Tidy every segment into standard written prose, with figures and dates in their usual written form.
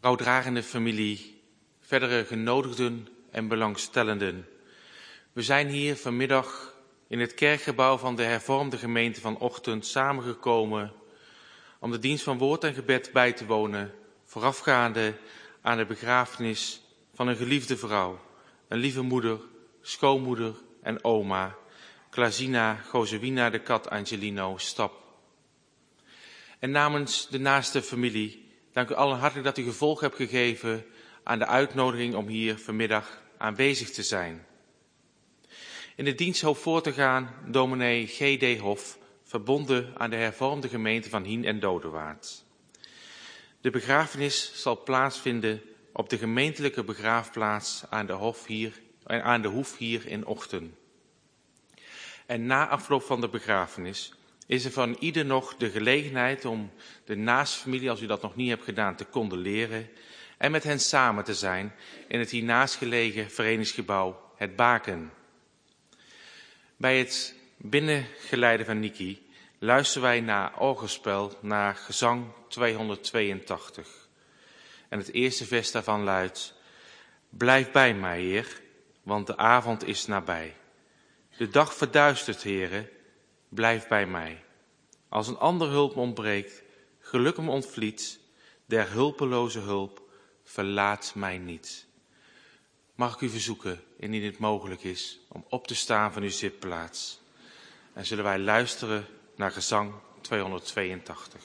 rouwdragende familie, verdere genodigden en belangstellenden. We zijn hier vanmiddag in het kerkgebouw van de hervormde gemeente van Ochtend samengekomen om de dienst van woord en gebed bij te wonen, voorafgaande aan de begrafenis van een geliefde vrouw, een lieve moeder, schoonmoeder en oma, Klazina Gozewina de Kat Angelino Stap. En namens de naaste familie, dank u allen hartelijk dat u gevolg hebt gegeven aan de uitnodiging om hier vanmiddag aanwezig te zijn. In de dienst hoopt voor te gaan dominee G.D. Hof, verbonden aan de hervormde gemeente van Hien en Dodewaard. De begrafenis zal plaatsvinden op de gemeentelijke begraafplaats aan de Hoef hier in Ochten. En na afloop van de begrafenis is er van ieder nog de gelegenheid om de naaste familie, als u dat nog niet hebt gedaan, te condoleren en met hen samen te zijn in het hiernaast gelegen verenigingsgebouw Het Baken. Bij het binnengeleiden van Niki luisteren wij naar orgelspel, naar gezang 282. En het eerste vers daarvan luidt: Blijf bij mij, Heer, want de avond is nabij. De dag verduistert, Heere, blijf bij mij. Als een ander hulp ontbreekt, geluk me ontvliet, der hulpeloze hulp, verlaat mij niet. Mag ik u verzoeken, indien het mogelijk is, om op te staan van uw zitplaats. En zullen wij luisteren naar gezang 282.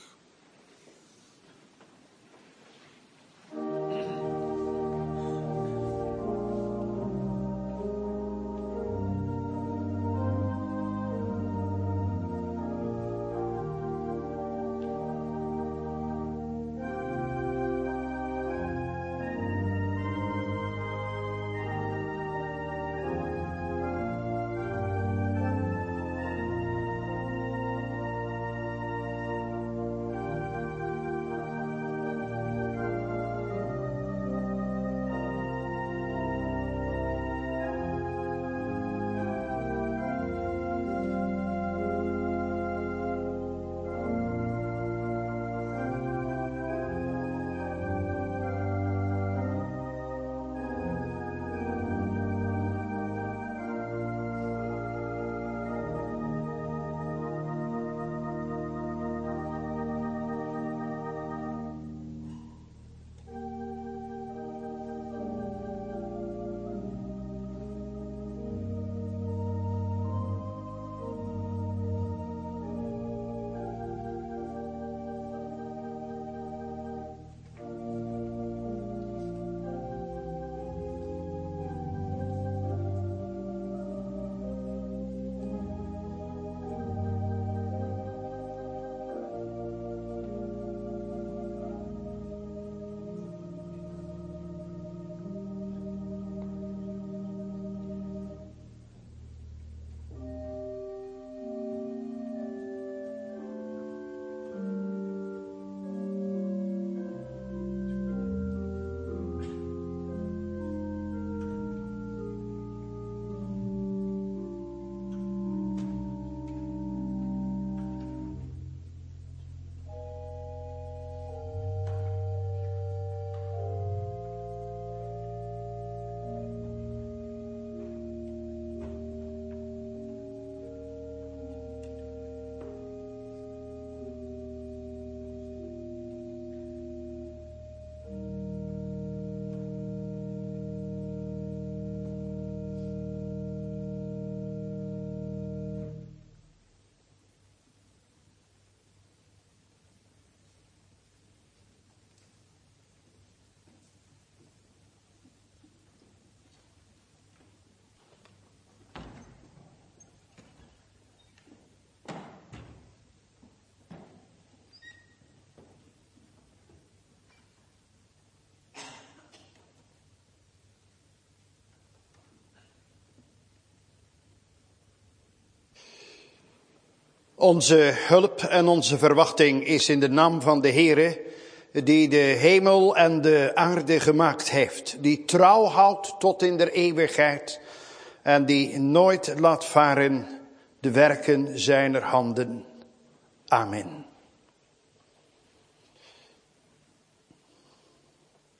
Onze hulp en onze verwachting is in de naam van de Heere, die de hemel en de aarde gemaakt heeft, die trouw houdt tot in der eeuwigheid en die nooit laat varen de werken zijner handen. Amen.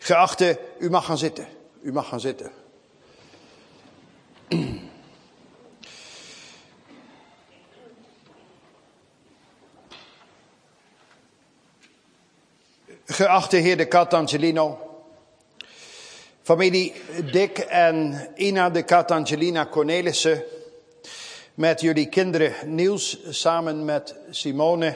Geachte, u mag gaan zitten. U mag gaan zitten. Geachte heer de Cat Angelino, familie Dick en Ina de Cat Angelina Cornelissen, met jullie kinderen Niels samen met Simone,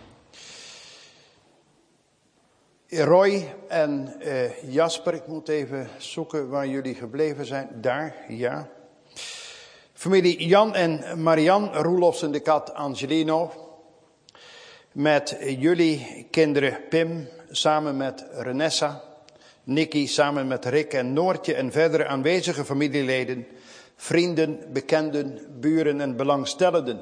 Roy en Jasper. Ik moet even zoeken waar jullie gebleven zijn. Daar, ja. Familie Jan en Marian Roelofsen de Cat Angelino, met jullie kinderen Pim samen met Renessa, Nicky samen met Rick en Noortje en verdere aanwezige familieleden, vrienden, bekenden, buren en belangstellenden.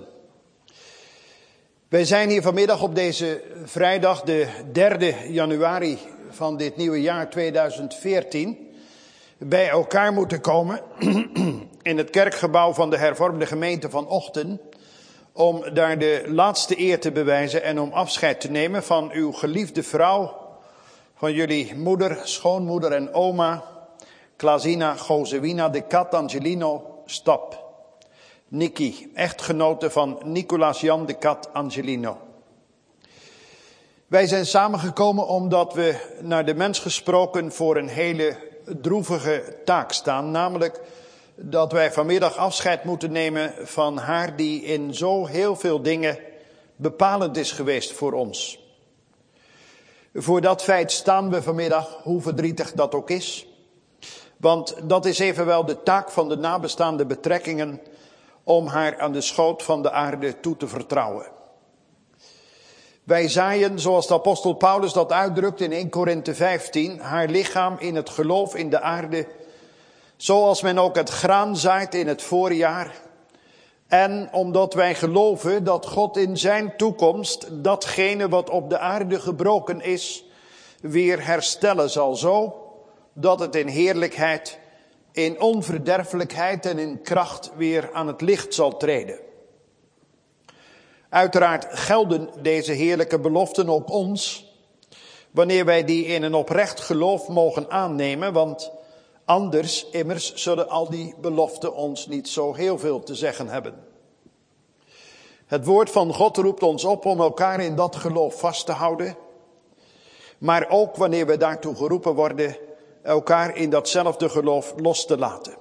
Wij zijn hier vanmiddag op deze vrijdag, de 3 januari van dit nieuwe jaar 2014, bij elkaar moeten komen in het kerkgebouw van de hervormde gemeente van Ochten, om daar de laatste eer te bewijzen en om afscheid te nemen van uw geliefde vrouw, van jullie moeder, schoonmoeder en oma, Klazina Gozewina de Cat Angelino Stap. Nicky, echtgenote van Nicolaas Jan de Cat Angelino. Wij zijn samengekomen omdat we naar de mens gesproken voor een hele droevige taak staan. Namelijk dat wij vanmiddag afscheid moeten nemen van haar die in zo heel veel dingen bepalend is geweest voor ons. Voor dat feit staan we vanmiddag, hoe verdrietig dat ook is. Want dat is evenwel de taak van de nabestaande betrekkingen om haar aan de schoot van de aarde toe te vertrouwen. Wij zaaien, zoals de apostel Paulus dat uitdrukt in 1 Korinthe 15, haar lichaam in het geloof in de aarde, zoals men ook het graan zaait in het voorjaar. En omdat wij geloven dat God in zijn toekomst datgene wat op de aarde gebroken is, weer herstellen zal, zo dat het in heerlijkheid, in onverderfelijkheid en in kracht weer aan het licht zal treden. Uiteraard gelden deze heerlijke beloften ook ons, wanneer wij die in een oprecht geloof mogen aannemen, want anders immers zullen al die beloften ons niet zo heel veel te zeggen hebben. Het woord van God roept ons op om elkaar in dat geloof vast te houden, maar ook wanneer we daartoe geroepen worden, elkaar in datzelfde geloof los te laten.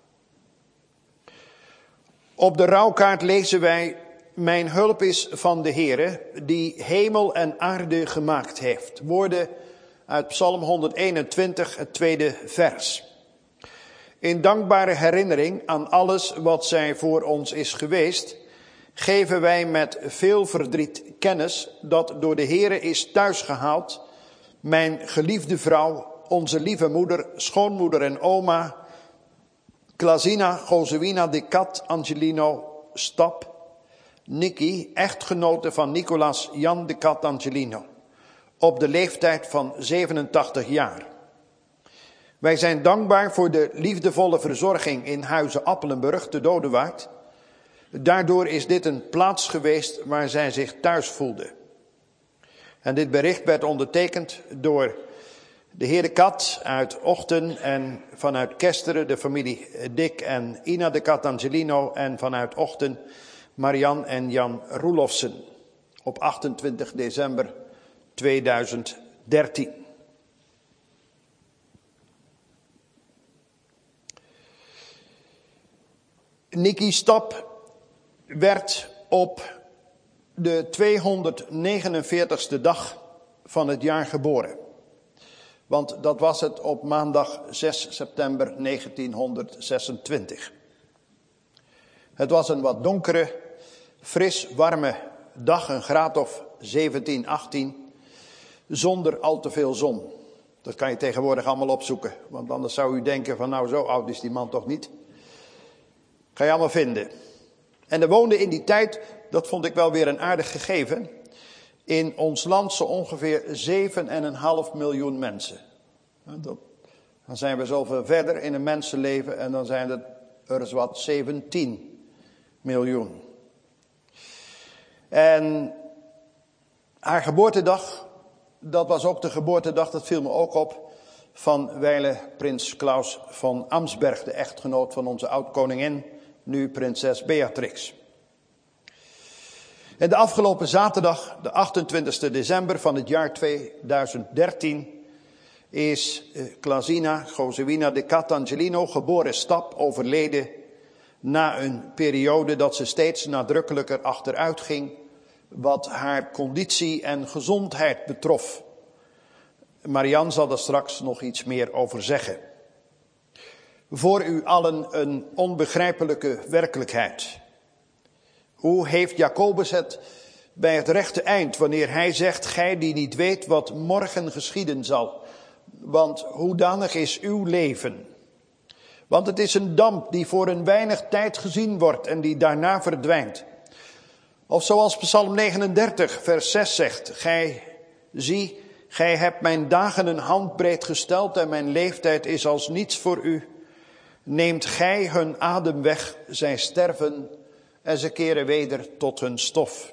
Op de rouwkaart lezen wij: mijn hulp is van de Heere, die hemel en aarde gemaakt heeft. Woorden uit Psalm 121, het 2e vers. In dankbare herinnering aan alles wat zij voor ons is geweest, geven wij met veel verdriet kennis dat door de Heere is thuisgehaald mijn geliefde vrouw, onze lieve moeder, schoonmoeder en oma, Klazina Gozewina de Cat Angelino Stap, Nicky, echtgenote van Nicolaas Jan de Cat Angelino, op de leeftijd van 87 jaar. Wij zijn dankbaar voor de liefdevolle verzorging in Huize Appelenburg, te Dodewaard. Daardoor is dit een plaats geweest waar zij zich thuis voelde. En dit bericht werd ondertekend door de heer de Cat uit Ochten en vanuit Kesteren de familie Dick en Ina de Cat Angelino en vanuit Ochten Marian en Jan Roelofsen op 28 december 2013. Nicky Stap werd op de 249ste dag van het jaar geboren. Want dat was het op maandag 6 september 1926. Het was een wat donkere, fris, warme dag, een graad of 17, 18, zonder al te veel zon. Dat kan je tegenwoordig allemaal opzoeken, want anders zou u denken van nou zo oud is die man toch niet. Kan je allemaal vinden. En er woonden in die tijd, dat vond ik wel weer een aardig gegeven, in ons land zo ongeveer 7,5 miljoen mensen. Dan zijn we zoveel verder in een mensenleven en dan zijn het er wat 17 miljoen. En haar geboortedag, dat was ook de geboortedag, dat viel me ook op, van wijle prins Klaus van Amsberg, de echtgenoot van onze oud-koningin, nu prinses Beatrix. En de afgelopen zaterdag, de 28 december van het jaar 2013, is Klasina Josewina de Catangelino, geboren Stap, overleden na een periode dat ze steeds nadrukkelijker achteruit ging wat haar conditie en gezondheid betrof. Marianne zal daar straks nog iets meer over zeggen. Voor u allen een onbegrijpelijke werkelijkheid. Hoe heeft Jacobus het bij het rechte eind wanneer hij zegt: gij die niet weet wat morgen geschieden zal, want hoedanig is uw leven? Want het is een damp die voor een weinig tijd gezien wordt en die daarna verdwijnt. Of zoals Psalm 39 vers 6 zegt: zie, gij hebt mijn dagen een handbreed gesteld en mijn leeftijd is als niets voor u. Neemt gij hun adem weg, zij sterven en ze keren weder tot hun stof.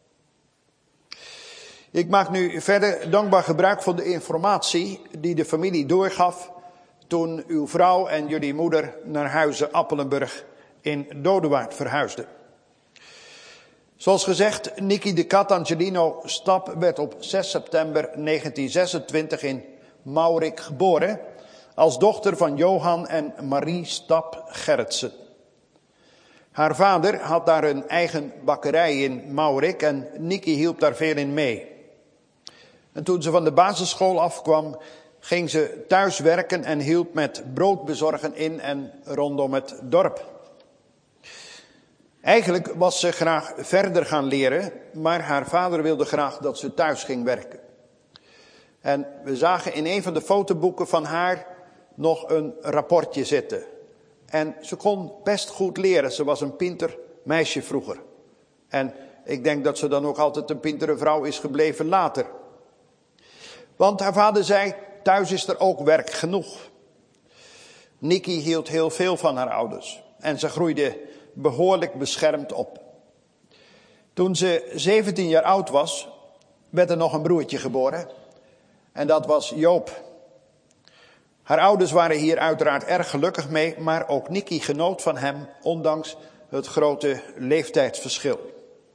Ik maak nu verder dankbaar gebruik van de informatie die de familie doorgaf toen uw vrouw en jullie moeder naar huize Appelenburg in Dodewaard verhuisden. Zoals gezegd, Nicky de Catangelino Stap werd op 6 september 1926 in Maurik geboren als dochter van Johan en Marie Stap Gerritsen. Haar vader had daar een eigen bakkerij in Maurik en Nicky hielp daar veel in mee. En toen ze van de basisschool afkwam, ging ze thuis werken en hielp met broodbezorgen in en rondom het dorp. Eigenlijk was ze graag verder gaan leren, maar haar vader wilde graag dat ze thuis ging werken. En we zagen in een van de fotoboeken van haar nog een rapportje zitten. En ze kon best goed leren. Ze was een pinter meisje vroeger. En ik denk dat ze dan ook altijd een pintere vrouw is gebleven later. Want haar vader zei: thuis is er ook werk genoeg. Nicky hield heel veel van haar ouders. En ze groeide behoorlijk beschermd op. Toen ze 17 jaar oud was, werd er nog een broertje geboren. En dat was Joop. Haar ouders waren hier uiteraard erg gelukkig mee, maar ook Nicky genoot van hem, ondanks het grote leeftijdsverschil.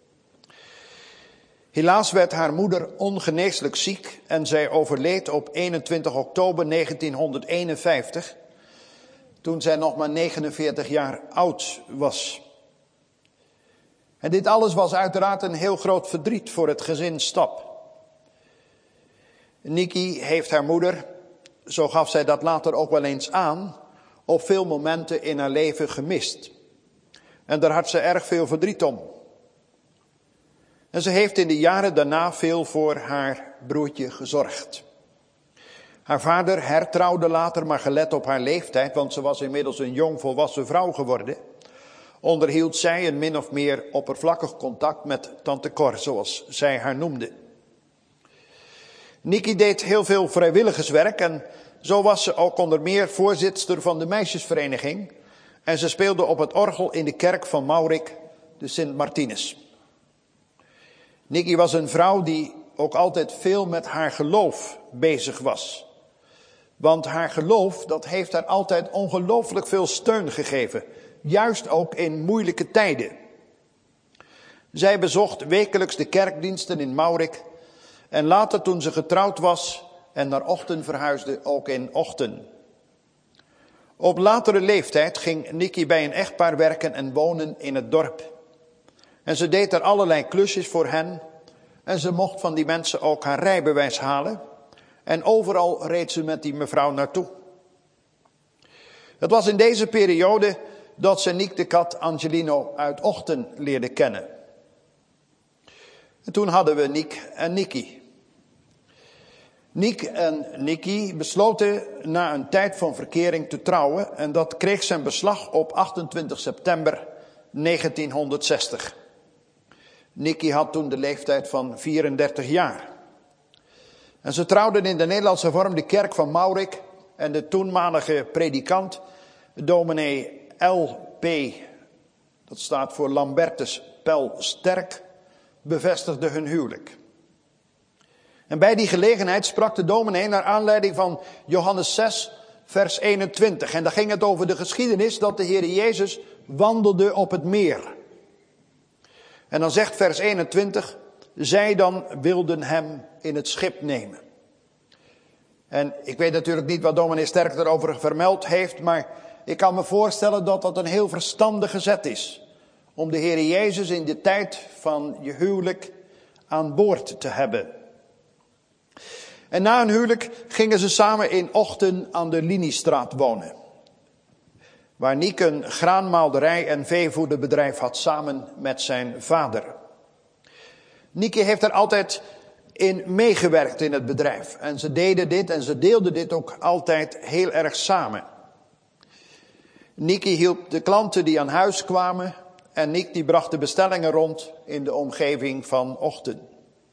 Helaas werd haar moeder ongeneeslijk ziek en zij overleed op 21 oktober 1951, toen zij nog maar 49 jaar oud was. En dit alles was uiteraard een heel groot verdriet voor het gezin Stap. Nicky heeft haar moeder, zo gaf zij dat later ook wel eens aan, op veel momenten in haar leven gemist. En daar had ze erg veel verdriet om. En ze heeft in de jaren daarna veel voor haar broertje gezorgd. Haar vader hertrouwde later, maar gelet op haar leeftijd, want ze was inmiddels een jong volwassen vrouw geworden, onderhield zij een min of meer oppervlakkig contact met tante Cor, zoals zij haar noemde. Nicky deed heel veel vrijwilligerswerk en zo was ze ook onder meer voorzitster van de meisjesvereniging. En ze speelde op het orgel in de kerk van Maurik, de Sint Martinus. Nicky was een vrouw die ook altijd veel met haar geloof bezig was. Want haar geloof, dat heeft haar altijd ongelooflijk veel steun gegeven. Juist ook in moeilijke tijden. Zij bezocht wekelijks de kerkdiensten in Maurik. En later toen ze getrouwd was en naar Ochten verhuisde, ook in Ochten. Op latere leeftijd ging Nicky bij een echtpaar werken en wonen in het dorp. En ze deed er allerlei klusjes voor hen. En ze mocht van die mensen ook haar rijbewijs halen. En overal reed ze met die mevrouw naartoe. Het was in deze periode dat ze Nick de Catangelino uit Ochten leerde kennen. En toen hadden we Nick en Nicky. Nick en Nicky besloten na een tijd van verkering te trouwen en dat kreeg zijn beslag op 28 september 1960. Nicky had toen de leeftijd van 34 jaar. En ze trouwden in de Nederlandse hervormde kerk van Maurik en de toenmalige predikant, dominee L.P., dat staat voor Lambertus Pel Sterk, bevestigde hun huwelijk. En bij die gelegenheid sprak de dominee naar aanleiding van Johannes 6, vers 21. En daar ging het over de geschiedenis dat de Heer Jezus wandelde op het meer. En dan zegt vers 21, zij dan wilden hem in het schip nemen. En ik weet natuurlijk niet wat dominee Sterk erover vermeld heeft, maar ik kan me voorstellen dat dat een heel verstandige zet is. Om de Heer Jezus in de tijd van je huwelijk aan boord te hebben. En na een huwelijk gingen ze samen in Ochten aan de Liniestraat wonen. Waar Niek een graanmaalderij en veevoederbedrijf had samen met zijn vader. Nieke heeft er altijd in meegewerkt in het bedrijf. En ze deden dit en ze deelden dit ook altijd heel erg samen. Nieke hielp de klanten die aan huis kwamen. En Niek die bracht de bestellingen rond in de omgeving van Ochten.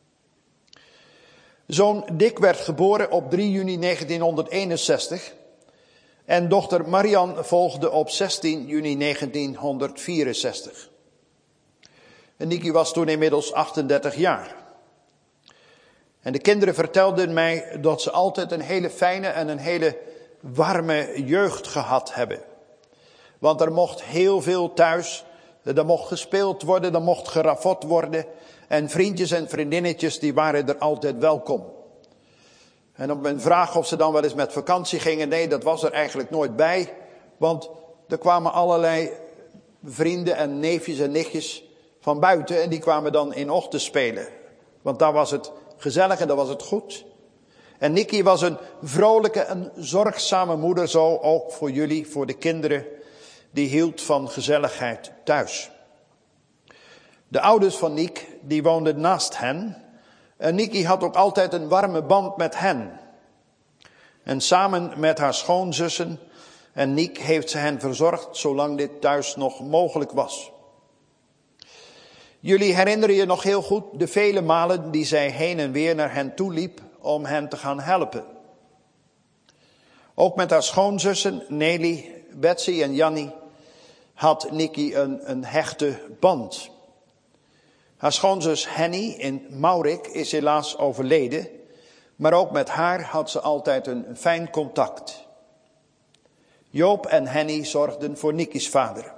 Zoon Dick werd geboren op 3 juni 1961. En dochter Marian volgde op 16 juni 1964. En Nicky was toen inmiddels 38 jaar. En de kinderen vertelden mij dat ze altijd een hele fijne en een hele warme jeugd gehad hebben. Want er mocht heel veel thuis, er mocht gespeeld worden, er mocht gerafot worden. En vriendjes en vriendinnetjes die waren er altijd welkom. En op mijn vraag of ze dan wel eens met vakantie gingen, nee, dat was er eigenlijk nooit bij. Want er kwamen allerlei vrienden en neefjes en nichtjes van buiten en die kwamen dan in Ochten spelen. Want daar was het gezellig en daar was het goed. En Nicky was een vrolijke en zorgzame moeder, zo ook voor jullie, voor de kinderen. Die hield van gezelligheid thuis. De ouders van Niek, die woonden naast hen. En Nicky had ook altijd een warme band met hen. En samen met haar schoonzussen en Niek heeft ze hen verzorgd zolang dit thuis nog mogelijk was. Jullie herinneren je nog heel goed de vele malen die zij heen en weer naar hen toe liep om hen te gaan helpen. Ook met haar schoonzussen Nelly, Betsy en Jannie had Nicky een hechte band. Haar schoonzus Henny in Maurik is helaas overleden, maar ook met haar had ze altijd een fijn contact. Joop en Henny zorgden voor Nicky's vader.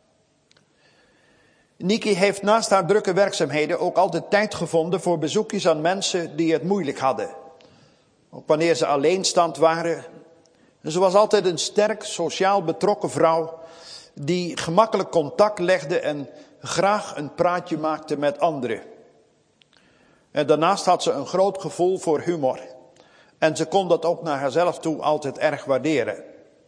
Nicky heeft naast haar drukke werkzaamheden ook altijd tijd gevonden voor bezoekjes aan mensen die het moeilijk hadden. Ook wanneer ze alleenstaand waren. En ze was altijd een sterk sociaal betrokken vrouw die gemakkelijk contact legde en graag een praatje maakte met anderen. En daarnaast had ze een groot gevoel voor humor. En ze kon dat ook naar haarzelf toe altijd erg waarderen.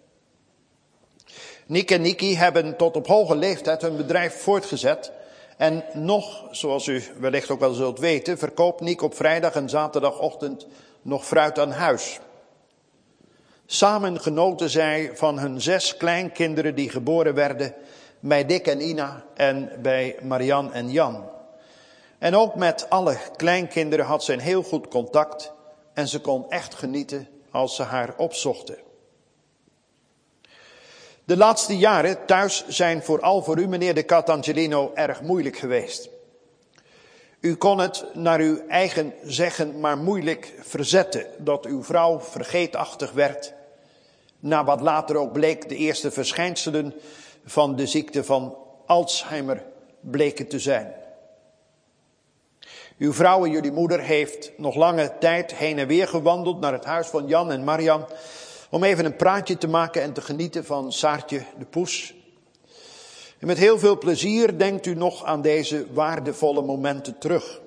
Niek en Nicky hebben tot op hoge leeftijd hun bedrijf voortgezet. En nog, zoals u wellicht ook wel zult weten, verkoopt Niek op vrijdag en zaterdagochtend nog fruit aan huis. Samen genoten zij van hun 6 kleinkinderen die geboren werden bij Dick en Ina en bij Marian en Jan. En ook met alle kleinkinderen had ze een heel goed contact en ze kon echt genieten als ze haar opzochten. De laatste jaren thuis zijn vooral voor u, meneer de Catangelino, erg moeilijk geweest. U kon het naar uw eigen zeggen maar moeilijk verzetten dat uw vrouw vergeetachtig werd. Na wat later ook bleek de eerste verschijnselen van de ziekte van Alzheimer bleken te zijn. Uw vrouw en jullie moeder heeft nog lange tijd heen en weer gewandeld naar het huis van Jan en Marian om even een praatje te maken en te genieten van Saartje de poes. En met heel veel plezier denkt u nog aan deze waardevolle momenten terug.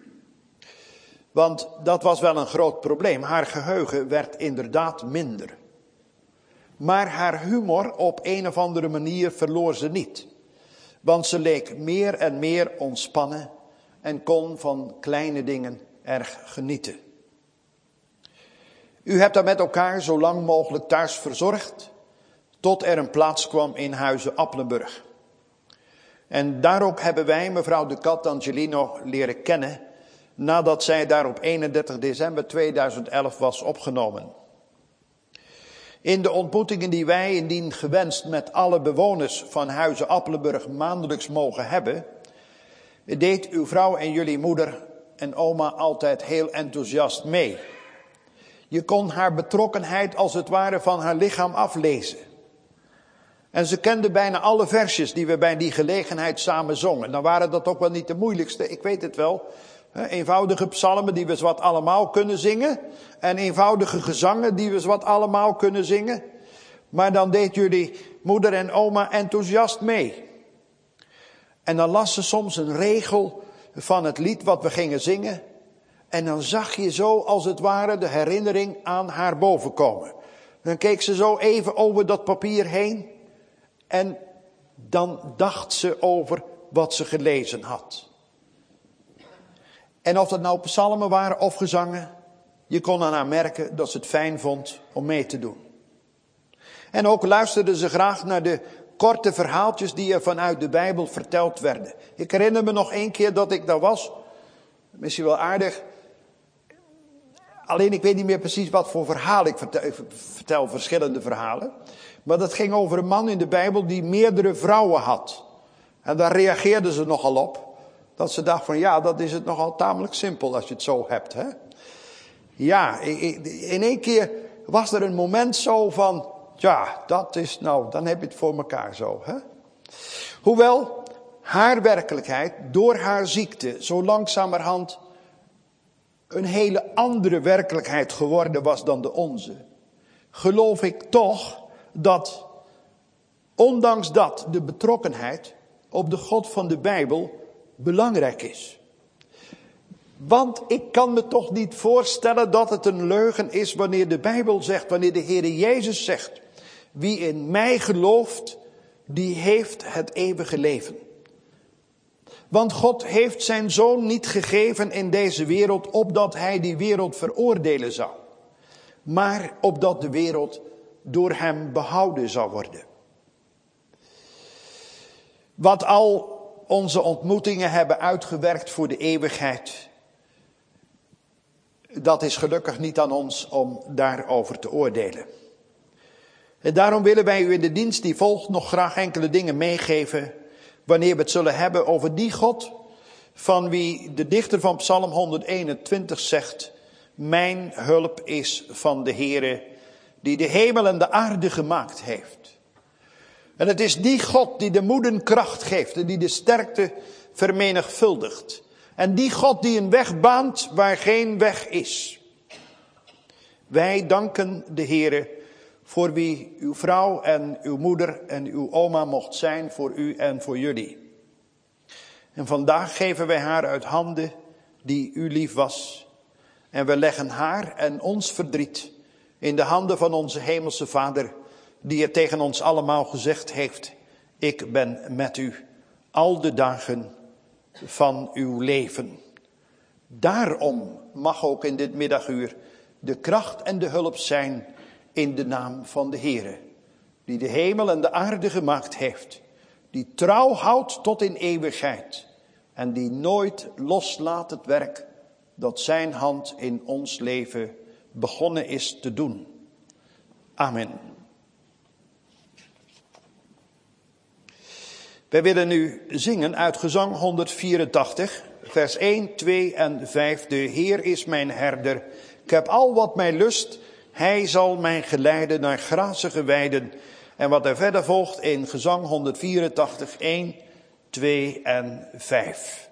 Want dat was wel een groot probleem. Haar geheugen werd inderdaad minder. Maar haar humor op een of andere manier verloor ze niet. Want ze leek meer en meer ontspannen en kon van kleine dingen erg genieten. U hebt haar met elkaar zo lang mogelijk thuis verzorgd, tot er een plaats kwam in Huize Appelenburg. En daar ook hebben wij mevrouw de Catangelino leren kennen, nadat zij daar op 31 december 2011 was opgenomen. In de ontmoetingen die wij indien gewenst met alle bewoners van Huize Appelenburg maandelijks mogen hebben, deed uw vrouw en jullie moeder en oma altijd heel enthousiast mee. Je kon haar betrokkenheid als het ware van haar lichaam aflezen. En ze kende bijna alle versjes die we bij die gelegenheid samen zongen. Dan waren dat ook wel niet de moeilijkste, ik weet het wel. Eenvoudige psalmen die we zowat allemaal kunnen zingen. En eenvoudige gezangen die we zowat allemaal kunnen zingen. Maar dan deed jullie moeder en oma enthousiast mee. En dan las ze soms een regel van het lied wat we gingen zingen. En dan zag je zo als het ware de herinnering aan haar bovenkomen. Dan keek ze zo even over dat papier heen. En dan dacht ze over wat ze gelezen had. En of dat nou psalmen waren of gezangen, je kon aan haar merken dat ze het fijn vond om mee te doen. En ook luisterde ze graag naar de korte verhaaltjes die er vanuit de Bijbel verteld werden. Ik herinner me nog 1 keer dat ik daar was. Misschien wel aardig. Alleen ik weet niet meer precies wat voor verhaal ik vertel verschillende verhalen. Maar dat ging over een man in de Bijbel die meerdere vrouwen had. En daar reageerden ze nogal op. Dat ze dacht van ja, dat is het nogal tamelijk simpel als je het zo hebt. Hè? Ja, in 1 keer was er een moment zo van, ja, dat is nou, dan heb je het voor elkaar zo. Hè? Hoewel haar werkelijkheid door haar ziekte zo langzamerhand een hele andere werkelijkheid geworden was dan de onze. Geloof ik toch dat, ondanks dat, de betrokkenheid op de God van de Bijbel belangrijk is. Want ik kan me toch niet voorstellen dat het een leugen is wanneer de Bijbel zegt, wanneer de Heere Jezus zegt, wie in mij gelooft, die heeft het eeuwige leven. Want God heeft zijn zoon niet gegeven in deze wereld, opdat hij die wereld veroordelen zou. Maar opdat de wereld door hem behouden zou worden. Wat al onze ontmoetingen hebben uitgewerkt voor de eeuwigheid, dat is gelukkig niet aan ons om daarover te oordelen. En daarom willen wij u in de dienst die volgt nog graag enkele dingen meegeven, wanneer we het zullen hebben over die God, van wie de dichter van Psalm 121 zegt, mijn hulp is van de Heere, die de hemel en de aarde gemaakt heeft. En het is die God die de moeden kracht geeft en die de sterkte vermenigvuldigt. En die God die een weg baant waar geen weg is. Wij danken de Heere voor wie uw vrouw en uw moeder en uw oma mocht zijn voor u en voor jullie. En vandaag geven wij haar uit handen die u lief was. En we leggen haar en ons verdriet in de handen van onze hemelse Vader, die het tegen ons allemaal gezegd heeft, ik ben met u al de dagen van uw leven. Daarom mag ook in dit middaguur de kracht en de hulp zijn in de naam van de Heere, die de hemel en de aarde gemaakt heeft, die trouw houdt tot in eeuwigheid en die nooit loslaat het werk dat zijn hand in ons leven begonnen is te doen. Amen. Wij willen nu zingen uit Gezang 184, vers 1, 2 en 5. De Heer is mijn herder, ik heb al wat mij lust, hij zal mij geleiden naar grazige weiden. En wat er verder volgt in Gezang 184, 1, 2 en 5.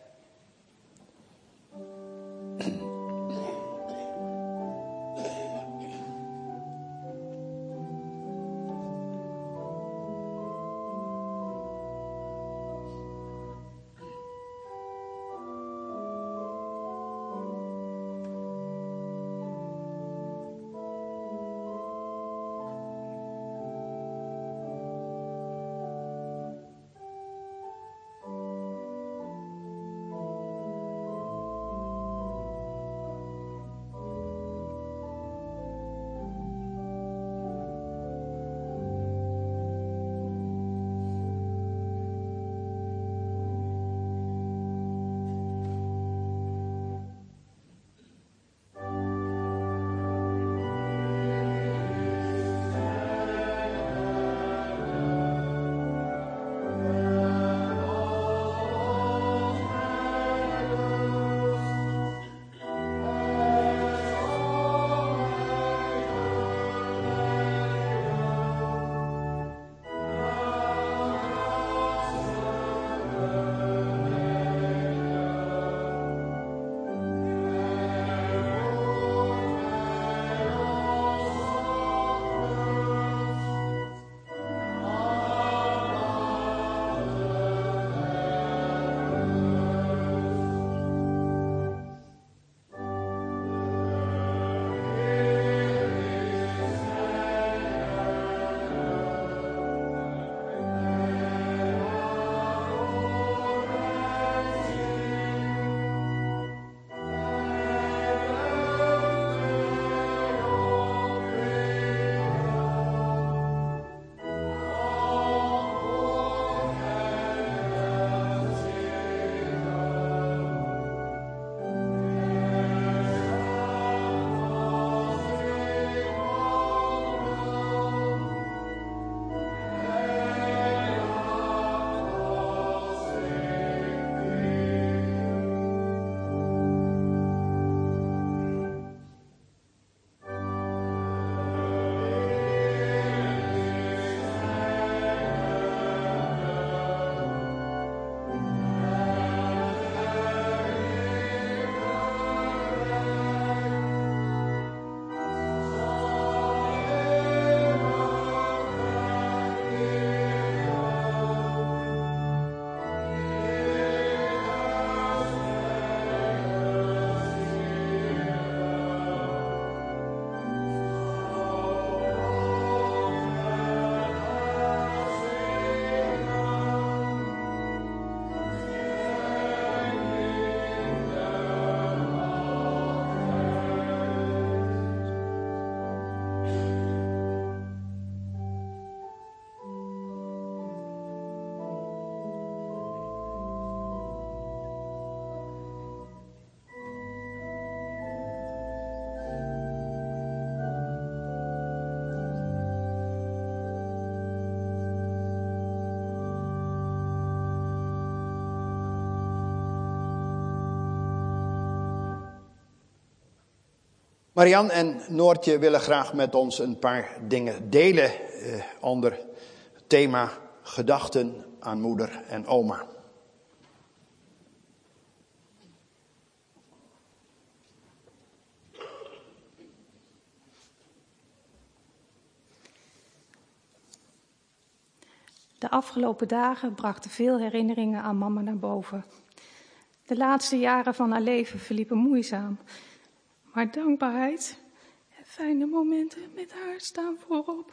Marian en Noortje willen graag met ons een paar dingen delen onder het thema gedachten aan moeder en oma. De afgelopen dagen brachten veel herinneringen aan mama naar boven. De laatste jaren van haar leven verliepen moeizaam. Maar dankbaarheid en fijne momenten met haar staan voorop.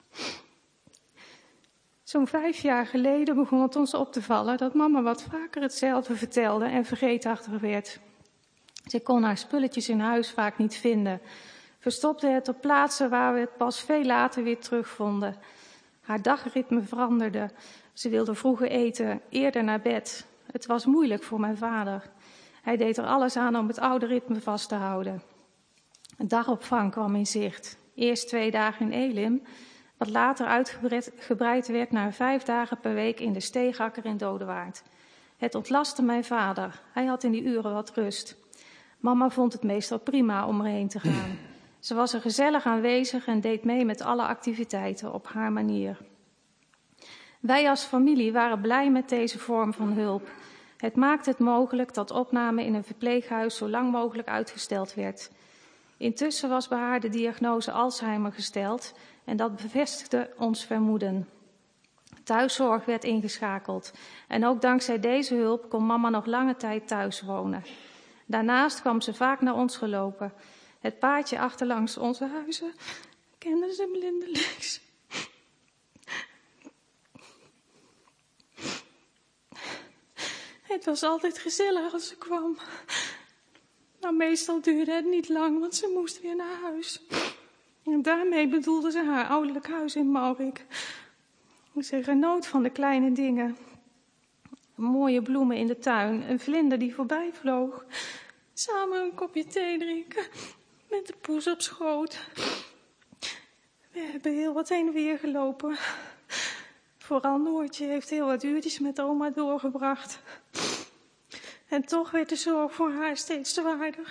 Zo'n 5 jaar geleden begon het ons op te vallen dat mama wat vaker hetzelfde vertelde en vergeetachtig werd. Ze kon haar spulletjes in huis vaak niet vinden. Verstopte het op plaatsen waar we het pas veel later weer terugvonden. Haar dagritme veranderde. Ze wilde vroeger eten, eerder naar bed. Het was moeilijk voor mijn vader. Hij deed er alles aan om het oude ritme vast te houden. Een dagopvang kwam in zicht. Eerst 2 dagen in Elim, wat later uitgebreid werd naar 5 dagen per week in de Steegakker in Dodewaard. Het ontlastte mijn vader. Hij had in die uren wat rust. Mama vond het meestal prima om erheen te gaan. Ze was er gezellig aanwezig en deed mee met alle activiteiten op haar manier. Wij als familie waren blij met deze vorm van hulp. Het maakte het mogelijk dat opname in een verpleeghuis zo lang mogelijk uitgesteld werd. Intussen was bij haar de diagnose Alzheimer gesteld en dat bevestigde ons vermoeden. Thuiszorg werd ingeschakeld en ook dankzij deze hulp kon mama nog lange tijd thuis wonen. Daarnaast kwam ze vaak naar ons gelopen. Het paadje achterlangs onze huizen kende ze blindelings. Het was altijd gezellig als ze kwam. Maar meestal duurde het niet lang, want ze moest weer naar huis. En daarmee bedoelde ze haar ouderlijk huis in Maurik. Ze genoot van de kleine dingen. Mooie bloemen in de tuin, een vlinder die voorbij vloog. Samen een kopje thee drinken, met de poes op schoot. We hebben heel wat heen en weer gelopen. Vooral Noortje heeft heel wat uurtjes met oma doorgebracht. En toch werd de zorg voor haar steeds zwaarder.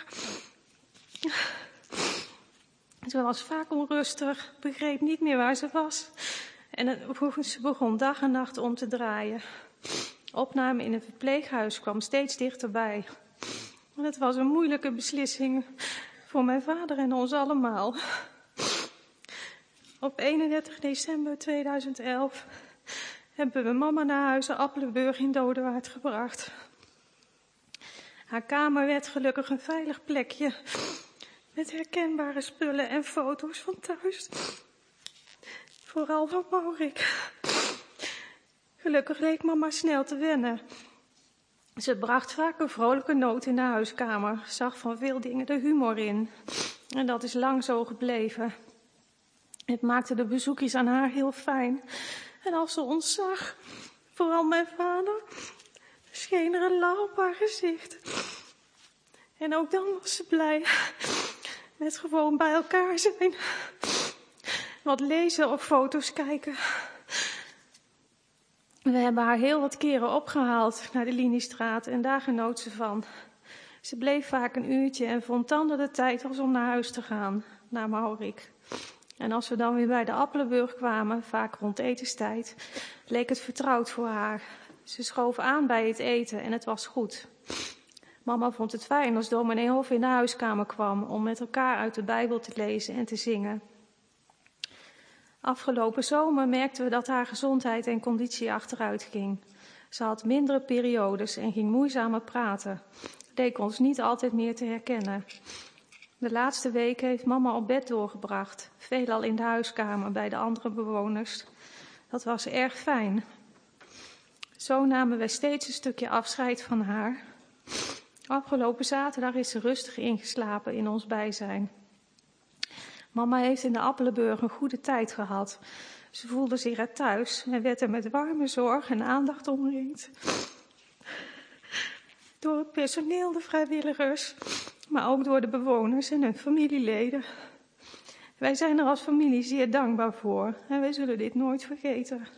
Ze was vaak onrustig, begreep niet meer waar ze was. En ze begon dag en nacht om te draaien. Opname in een verpleeghuis kwam steeds dichterbij. En het was een moeilijke beslissing voor mijn vader en ons allemaal. Op 31 december 2011 hebben we mama naar huizen Appelenburg in Dodewaard gebracht. Haar kamer werd gelukkig een veilig plekje met herkenbare spullen en foto's van thuis. Vooral van Maurik. Gelukkig leek mama snel te wennen. Ze bracht vaak een vrolijke noot in de huiskamer, zag van veel dingen de humor in. En dat is lang zo gebleven. Het maakte de bezoekjes aan haar heel fijn. En als ze ons zag, vooral mijn vader, scheen er een lach op haar gezicht. En ook dan was ze blij met gewoon bij elkaar zijn. Wat lezen of foto's kijken. We hebben haar heel wat keren opgehaald naar de Liniestraat en daar genoot ze van. Ze bleef vaak een uurtje en vond dan dat het tijd was om naar huis te gaan, naar Maurik. En als we dan weer bij de Appelenburg kwamen, vaak rond etenstijd, leek het vertrouwd voor haar. Ze schoof aan bij het eten en het was goed. Mama vond het fijn als dominee Hof in de huiskamer kwam om met elkaar uit de Bijbel te lezen en te zingen. Afgelopen zomer merkten we dat haar gezondheid en conditie achteruit ging. Ze had mindere periodes en ging moeizamer praten. Leek ons niet altijd meer te herkennen. De laatste weken heeft mama op bed doorgebracht, veelal in de huiskamer bij de andere bewoners. Dat was erg fijn. Zo namen wij steeds een stukje afscheid van haar. Afgelopen zaterdag is ze rustig ingeslapen in ons bijzijn. Mama heeft in de Appelenburg een goede tijd gehad. Ze voelde zich er thuis en werd er met warme zorg en aandacht omringd. Door het personeel, de vrijwilligers, maar ook door de bewoners en hun familieleden. Wij zijn er als familie zeer dankbaar voor en wij zullen dit nooit vergeten.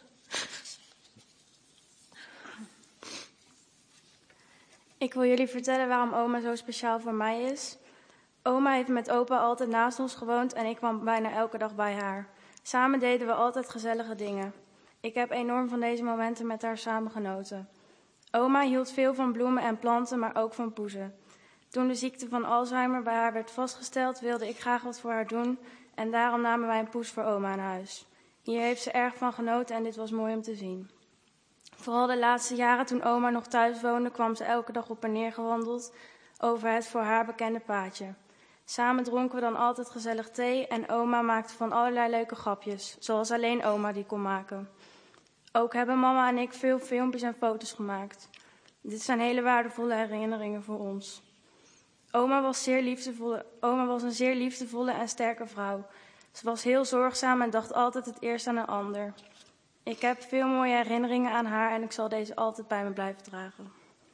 Ik wil jullie vertellen waarom oma zo speciaal voor mij is. Oma heeft met opa altijd naast ons gewoond en ik kwam bijna elke dag bij haar. Samen deden we altijd gezellige dingen. Ik heb enorm van deze momenten met haar samen genoten. Oma hield veel van bloemen en planten, maar ook van poezen. Toen de ziekte van Alzheimer bij haar werd vastgesteld, wilde ik graag wat voor haar doen en daarom namen wij een poes voor oma aan huis. Hier heeft ze erg van genoten en dit was mooi om te zien. Vooral de laatste jaren toen oma nog thuis woonde, kwam ze elke dag op en neer gewandeld over het voor haar bekende paadje. Samen dronken we dan altijd gezellig thee en oma maakte van allerlei leuke grapjes, zoals alleen oma die kon maken. Ook hebben mama en ik veel filmpjes en foto's gemaakt. Dit zijn hele waardevolle herinneringen voor ons. Oma was een zeer liefdevolle en sterke vrouw. Ze was heel zorgzaam en dacht altijd het eerst aan een ander. Ik heb veel mooie herinneringen aan haar en ik zal deze altijd bij me blijven dragen.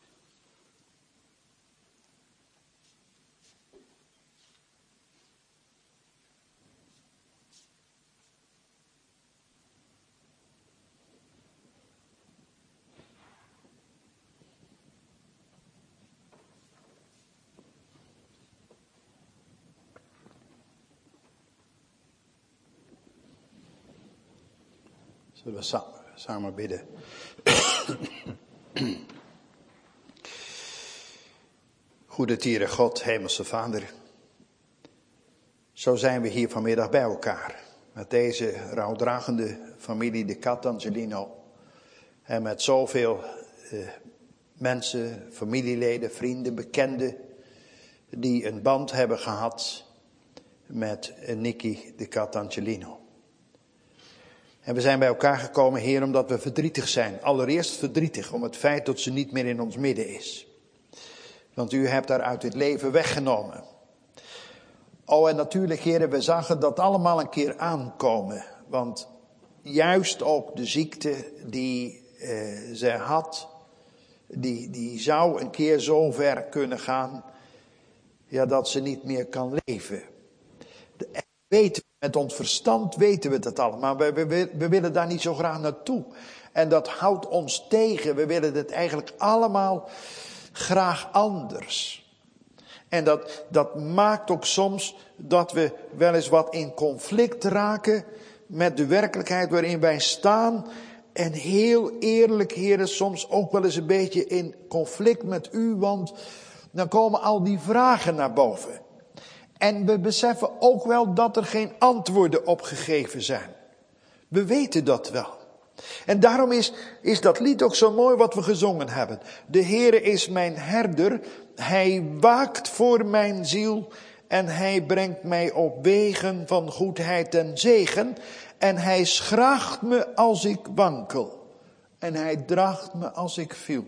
Zullen we samen bidden. Goede Tiere God, Hemelse Vader. Zo zijn we hier vanmiddag bij elkaar. Met deze rouwdragende familie de Catangelino. En met zoveel mensen, familieleden, vrienden, bekenden. Die een band hebben gehad met Nicky de Catangelino. En we zijn bij elkaar gekomen, Heer, omdat we verdrietig zijn. Allereerst verdrietig om het feit dat ze niet meer in ons midden is. Want u hebt haar uit het leven weggenomen. Oh, en natuurlijk, Heer, we zagen dat allemaal een keer aankomen. Want juist ook de ziekte die zij had, die zou een keer zo ver kunnen gaan, ja, dat ze niet meer kan leven. Met ons verstand weten we dat allemaal, maar we willen daar niet zo graag naartoe. En dat houdt ons tegen. We willen het eigenlijk allemaal graag anders. En dat maakt ook soms dat we wel eens wat in conflict raken met de werkelijkheid waarin wij staan. En heel eerlijk, heren, soms ook wel eens een beetje in conflict met u, want dan komen al die vragen naar boven. En we beseffen ook wel dat er geen antwoorden op gegeven zijn. We weten dat wel. En daarom is dat lied ook zo mooi wat we gezongen hebben. De Heere is mijn herder, hij waakt voor mijn ziel en hij brengt mij op wegen van goedheid en zegen. En hij schraagt me als ik wankel en hij draagt me als ik viel.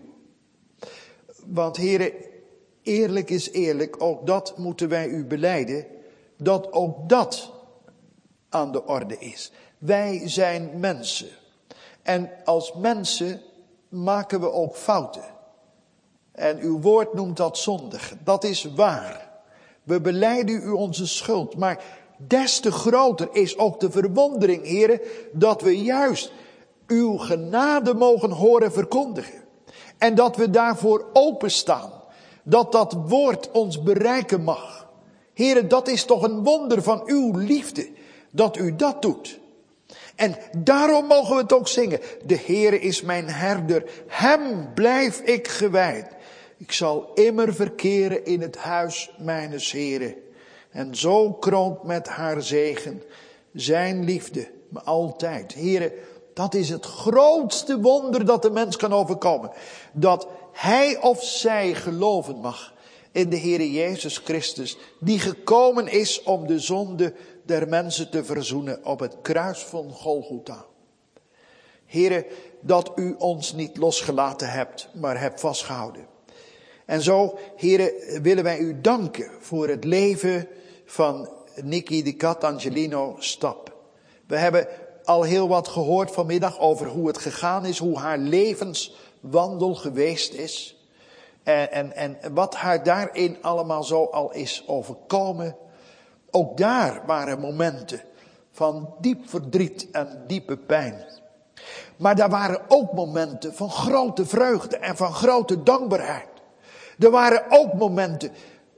Want Heere, eerlijk is eerlijk, ook dat moeten wij u belijden, dat ook dat aan de orde is. Wij zijn mensen. En als mensen maken we ook fouten. En uw woord noemt dat zondig. Dat is waar. We belijden u onze schuld. Maar des te groter is ook de verwondering, heren, dat we juist uw genade mogen horen verkondigen. En dat we daarvoor openstaan. Dat woord ons bereiken mag. Heren, dat is toch een wonder van uw liefde. Dat u dat doet. En daarom mogen we het ook zingen. De Heere is mijn herder. Hem blijf ik gewijd. Ik zal immer verkeren in het huis mijnes Heren. En zo kroont met haar zegen zijn liefde me altijd. Heren, dat is het grootste wonder dat de mens kan overkomen. Dat hij of zij geloven mag in de Heere Jezus Christus, die gekomen is om de zonde der mensen te verzoenen op het kruis van Golgotha. Heere, dat u ons niet losgelaten hebt, maar hebt vastgehouden. En zo, Heere, willen wij u danken voor het leven van Nicky de Catangelino Stap. We hebben al heel wat gehoord vanmiddag over hoe het gegaan is, hoe haar levenswandel geweest is. En wat haar daarin allemaal zo al is overkomen. Ook daar waren momenten van diep verdriet en diepe pijn. Maar daar waren ook momenten van grote vreugde en van grote dankbaarheid. Er waren ook momenten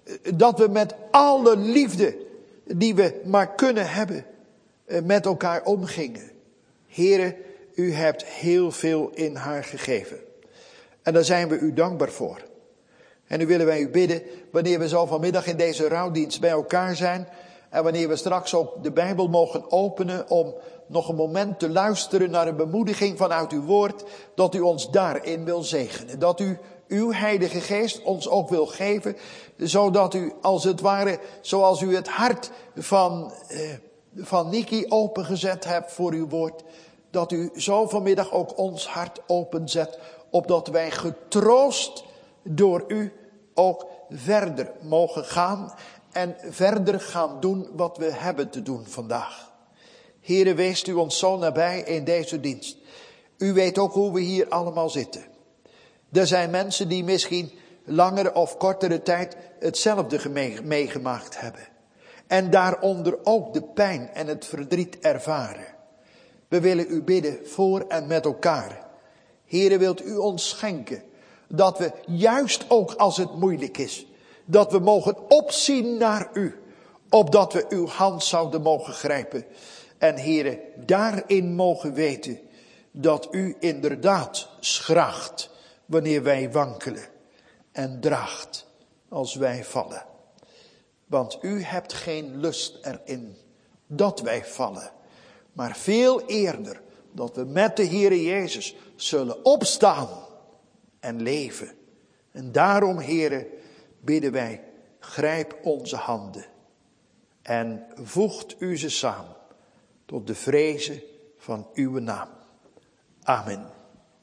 dat we met alle liefde die we maar kunnen hebben, met elkaar omgingen. Heere, u hebt heel veel in haar gegeven. En daar zijn we u dankbaar voor. En nu willen wij u bidden, wanneer we zo vanmiddag in deze rouwdienst bij elkaar zijn, en wanneer we straks ook de Bijbel mogen openen om nog een moment te luisteren naar een bemoediging vanuit uw woord, dat u ons daarin wil zegenen. Dat u uw Heilige Geest ons ook wil geven, zodat u als het ware, zoals u het hart van Niki opengezet hebt voor uw woord, dat u zo vanmiddag ook ons hart openzet, opdat wij getroost door u ook verder mogen gaan en verder gaan doen wat we hebben te doen vandaag. Heere, weest u ons zo nabij in deze dienst. U weet ook hoe we hier allemaal zitten. Er zijn mensen die misschien langere of kortere tijd hetzelfde meegemaakt hebben. En daaronder ook de pijn en het verdriet ervaren. We willen u bidden voor en met elkaar. Heere, wilt u ons schenken dat we juist ook als het moeilijk is, dat we mogen opzien naar u, opdat we uw hand zouden mogen grijpen. En Heere, daarin mogen weten dat u inderdaad schraagt wanneer wij wankelen en draagt als wij vallen. Want u hebt geen lust erin dat wij vallen, maar veel eerder dat we met de Heere Jezus zullen opstaan en leven. En daarom, Heere, bidden wij, grijp onze handen en voegt u ze samen tot de vreze van uw naam. Amen.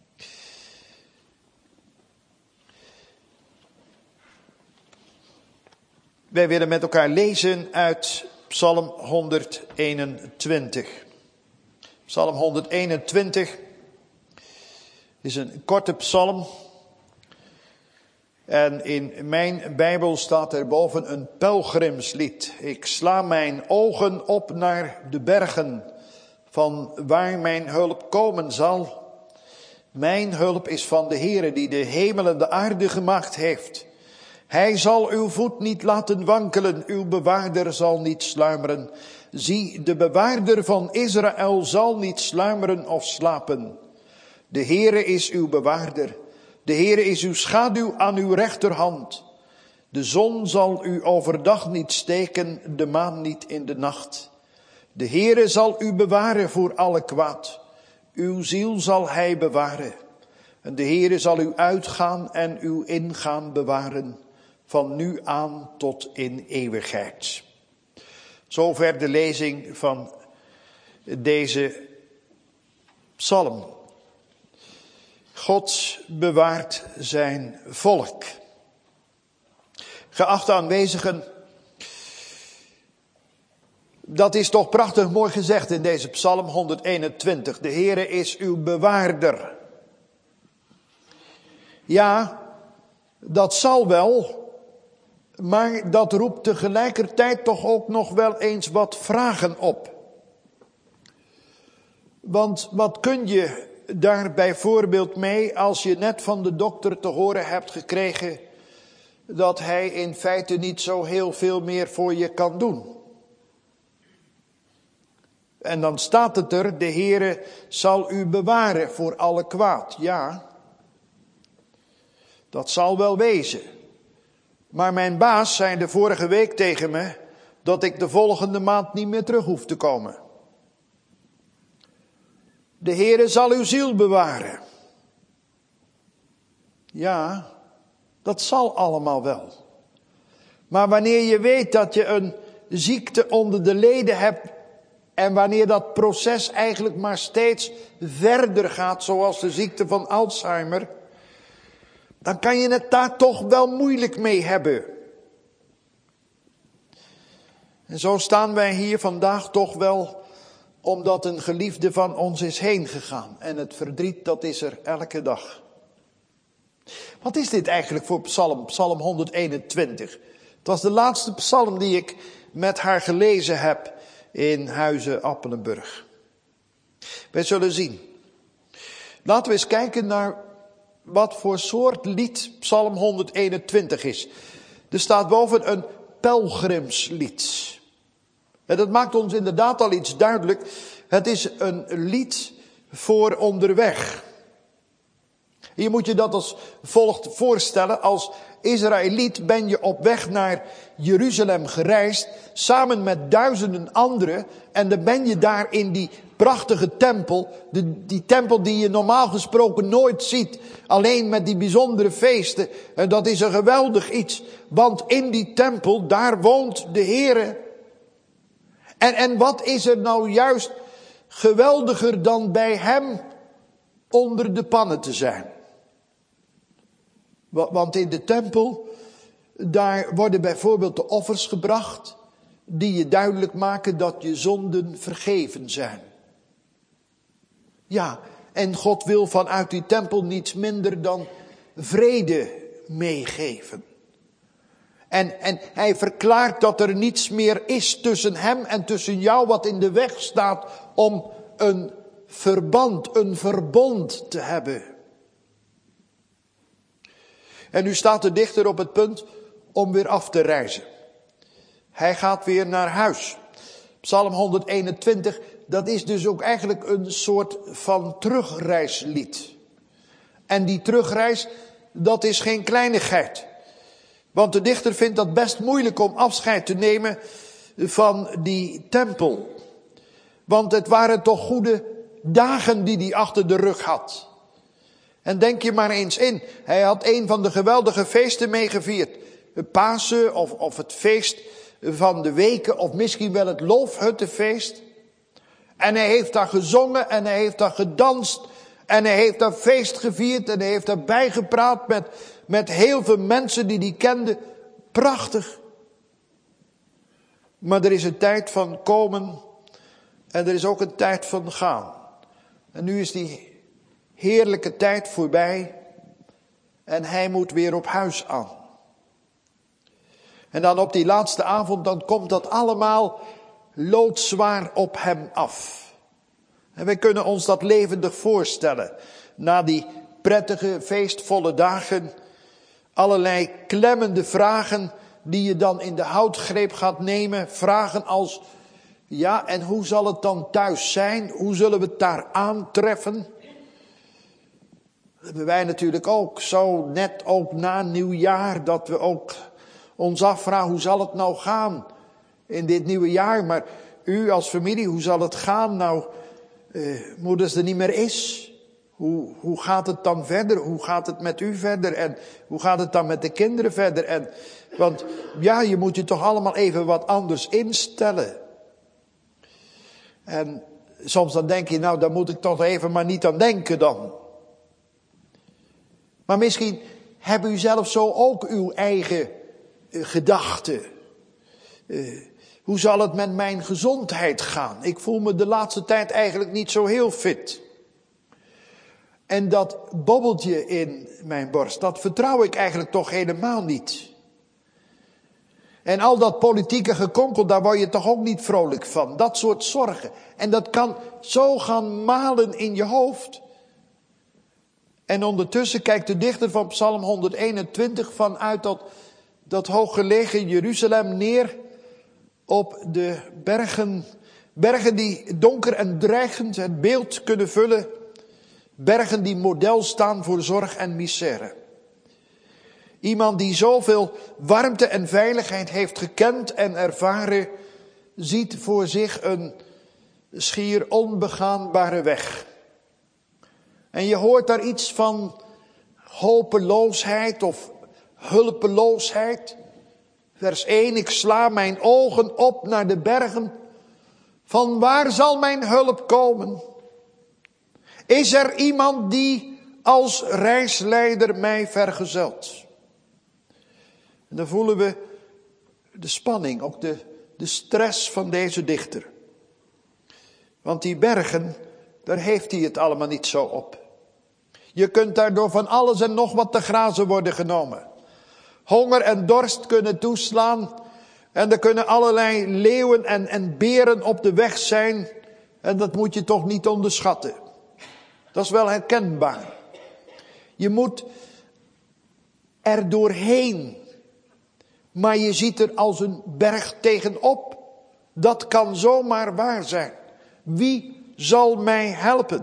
Wij willen met elkaar lezen uit Psalm 121. Psalm 121 is een korte psalm. En in mijn Bijbel staat er boven een pelgrimslied. Ik sla mijn ogen op naar de bergen, van waar mijn hulp komen zal. Mijn hulp is van de Heere die de hemel en de aarde gemaakt heeft. Hij zal uw voet niet laten wankelen, uw bewaarder zal niet sluimeren. Zie, de bewaarder van Israël zal niet sluimeren of slapen. De Heere is uw bewaarder. De Heere is uw schaduw aan uw rechterhand. De zon zal u overdag niet steken, de maan niet in de nacht. De Heere zal u bewaren voor alle kwaad. Uw ziel zal hij bewaren. En de Heere zal u uitgaan en uw ingaan bewaren, van nu aan tot in eeuwigheid. Zover de lezing van deze psalm. God bewaart zijn volk. Geachte aanwezigen, dat is toch prachtig mooi gezegd in deze psalm 121. De Heere is uw bewaarder. Ja, dat zal wel, maar dat roept tegelijkertijd toch ook nog wel eens wat vragen op. Want wat kun je daar bijvoorbeeld mee als je net van de dokter te horen hebt gekregen dat hij in feite niet zo heel veel meer voor je kan doen? En dan staat het er, de Heere zal u bewaren voor alle kwaad. Ja, dat zal wel wezen. Maar mijn baas zei de vorige week tegen me dat ik de volgende maand niet meer terug hoef te komen. De Heere zal uw ziel bewaren. Ja, dat zal allemaal wel. Maar wanneer je weet dat je een ziekte onder de leden hebt en wanneer dat proces eigenlijk maar steeds verder gaat, zoals de ziekte van Alzheimer, dan kan je het daar toch wel moeilijk mee hebben. En zo staan wij hier vandaag toch wel omdat een geliefde van ons is heen gegaan. En het verdriet, dat is er elke dag. Wat is dit eigenlijk voor psalm? Psalm 121. Het was de laatste psalm die ik met haar gelezen heb in Huize Appelenburg. Wij zullen zien. Laten we eens kijken naar wat voor soort lied Psalm 121 is. Er staat boven een pelgrimslied. En dat maakt ons inderdaad al iets duidelijk. Het is een lied voor onderweg. Hier moet je dat als volgt voorstellen. Als Israëliet ben je op weg naar Jeruzalem gereisd, samen met duizenden anderen. En dan ben je daar in die prachtige tempel. Die tempel die je normaal gesproken nooit ziet. Alleen met die bijzondere feesten. En dat is een geweldig iets. Want in die tempel, daar woont de Heere. En wat is er nou juist geweldiger dan bij hem onder de pannen te zijn? Want in de tempel, daar worden bijvoorbeeld de offers gebracht die je duidelijk maken dat je zonden vergeven zijn. Ja, en God wil vanuit die tempel niets minder dan vrede meegeven. En hij verklaart dat er niets meer is tussen hem en tussen jou wat in de weg staat om een verband, een verbond te hebben. En nu staat de dichter op het punt om weer af te reizen. Hij gaat weer naar huis. Psalm 121, dat is dus ook eigenlijk een soort van terugreislied. En die terugreis, dat is geen kleinigheid. Want de dichter vindt dat best moeilijk om afscheid te nemen van die tempel. Want het waren toch goede dagen die hij achter de rug had. En denk je maar eens in, hij had een van de geweldige feesten meegevierd. Het Pasen of het feest van de weken of misschien wel het loofhuttenfeest. En hij heeft daar gezongen en hij heeft daar gedanst en hij heeft daar feest gevierd en hij heeft daar bijgepraat met heel veel mensen die kende. Prachtig. Maar er is een tijd van komen en er is ook een tijd van gaan. En nu is die heerlijke tijd voorbij en hij moet weer op huis aan. En dan op die laatste avond, dan komt dat allemaal loodzwaar op hem af. En wij kunnen ons dat levendig voorstellen. Na die prettige, feestvolle dagen, allerlei klemmende vragen die je dan in de houtgreep gaat nemen. Vragen als, ja, en hoe zal het dan thuis zijn? Hoe zullen we het daar aantreffen? Dat hebben wij natuurlijk ook, zo net ook na nieuwjaar, dat we ook ons afvragen, hoe zal het nou gaan in dit nieuwe jaar? Maar u als familie, hoe zal het gaan? Nou, moeders er niet meer is. Hoe gaat het dan verder? Hoe gaat het met u verder? En hoe gaat het dan met de kinderen verder? Want ja, je moet je toch allemaal even wat anders instellen. En soms dan denk je, nou, daar moet ik toch even maar niet aan denken dan. Maar misschien hebben u zelf zo ook uw eigen gedachten. Hoe zal het met mijn gezondheid gaan? Ik voel me de laatste tijd eigenlijk niet zo heel fit. En dat bobbeltje in mijn borst, dat vertrouw ik eigenlijk toch helemaal niet. En al dat politieke gekonkel, daar word je toch ook niet vrolijk van. Dat soort zorgen. En dat kan zo gaan malen in je hoofd. En ondertussen kijkt de dichter van Psalm 121 vanuit dat hooggelegen Jeruzalem neer op de bergen. Bergen die donker en dreigend het beeld kunnen vullen. Bergen die model staan voor zorg en misère. Iemand die zoveel warmte en veiligheid heeft gekend en ervaren, ziet voor zich een schier onbegaanbare weg. En je hoort daar iets van hopeloosheid of hulpeloosheid. Vers 1, ik sla mijn ogen op naar de bergen. Van waar zal mijn hulp komen? Is er iemand die als reisleider mij vergezelt? En dan voelen we de spanning, ook de stress van deze dichter. Want die bergen, daar heeft hij het allemaal niet zo op. Je kunt daardoor van alles en nog wat te grazen worden genomen. Honger en dorst kunnen toeslaan. En er kunnen allerlei leeuwen en beren op de weg zijn. En dat moet je toch niet onderschatten. Dat is wel herkenbaar. Je moet er doorheen maar je ziet er als een berg tegenop. Dat kan zomaar waar zijn. Wie zal mij helpen?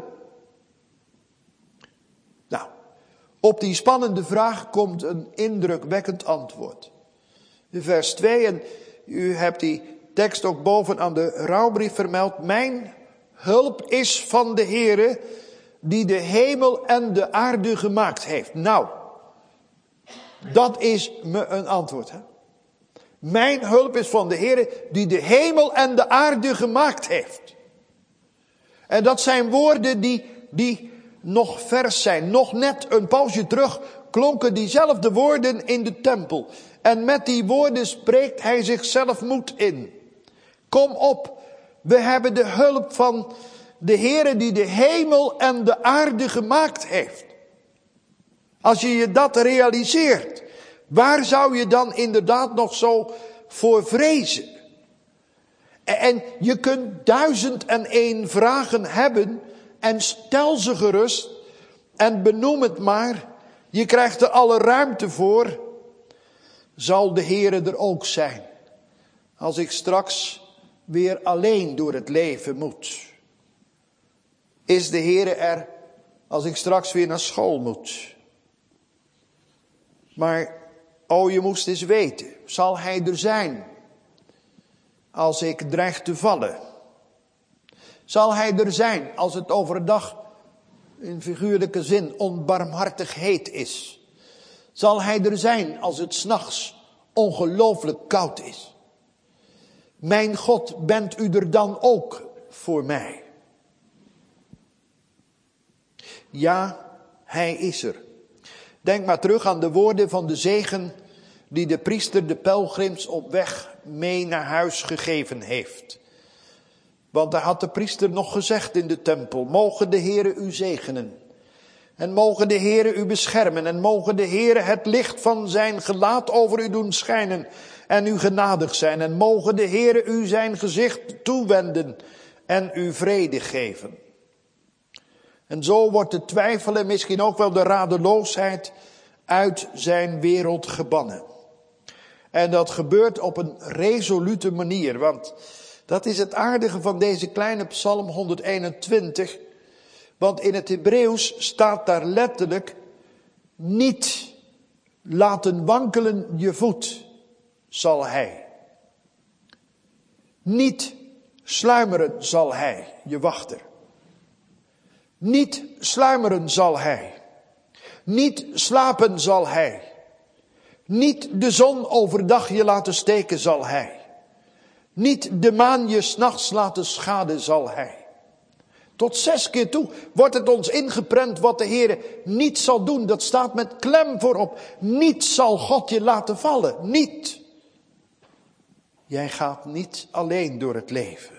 Nou, op die spannende vraag komt een indrukwekkend antwoord. In vers 2, en u hebt die tekst ook boven aan de rouwbrief vermeld. Mijn hulp is van de Heere die de hemel en de aarde gemaakt heeft. Nou, dat is me een antwoord. Hè? Mijn hulp is van de Heere die de hemel en de aarde gemaakt heeft. En dat zijn woorden die nog vers zijn. Nog net een poosje terug klonken diezelfde woorden in de tempel. En met die woorden spreekt hij zichzelf moed in. Kom op, we hebben de hulp van de Heere die de hemel en de aarde gemaakt heeft. Als je je dat realiseert, waar zou je dan inderdaad nog zo voor vrezen? En je kunt 1001 vragen hebben en stel ze gerust en benoem het maar. Je krijgt er alle ruimte voor. Zal de Heere er ook zijn als ik straks weer alleen door het leven moet? Is de Heere er als ik straks weer naar school moet? Maar, je moest eens weten, zal hij er zijn als ik dreig te vallen? Zal hij er zijn als het overdag in figuurlijke zin onbarmhartig heet is? Zal hij er zijn als het 's nachts ongelooflijk koud is? Mijn God, bent u er dan ook voor mij? Ja, hij is er. Denk maar terug aan de woorden van de zegen die de priester de pelgrims op weg mee naar huis gegeven heeft. Want daar had de priester nog gezegd in de tempel: mogen de Heere u zegenen. En mogen de Heere u beschermen. En mogen de Heere het licht van zijn gelaat over u doen schijnen. En u genadig zijn. En mogen de Heere u zijn gezicht toewenden. En u vrede geven. En zo wordt de twijfel en misschien ook wel de radeloosheid uit zijn wereld gebannen. En dat gebeurt op een resolute manier. Want dat is het aardige van deze kleine Psalm 121. Want in het Hebreeuws staat daar letterlijk: niet laten wankelen je voet zal hij. Niet sluimeren zal hij, je wachter. Niet sluimeren zal hij. Niet slapen zal hij. Niet de zon overdag je laten steken zal hij. Niet de maan je 's nachts laten schaden zal hij. Tot 6 keer toe wordt het ons ingeprent wat de Heere niet zal doen. Dat staat met klem voorop. Niet zal God je laten vallen. Niet. Jij gaat niet alleen door het leven.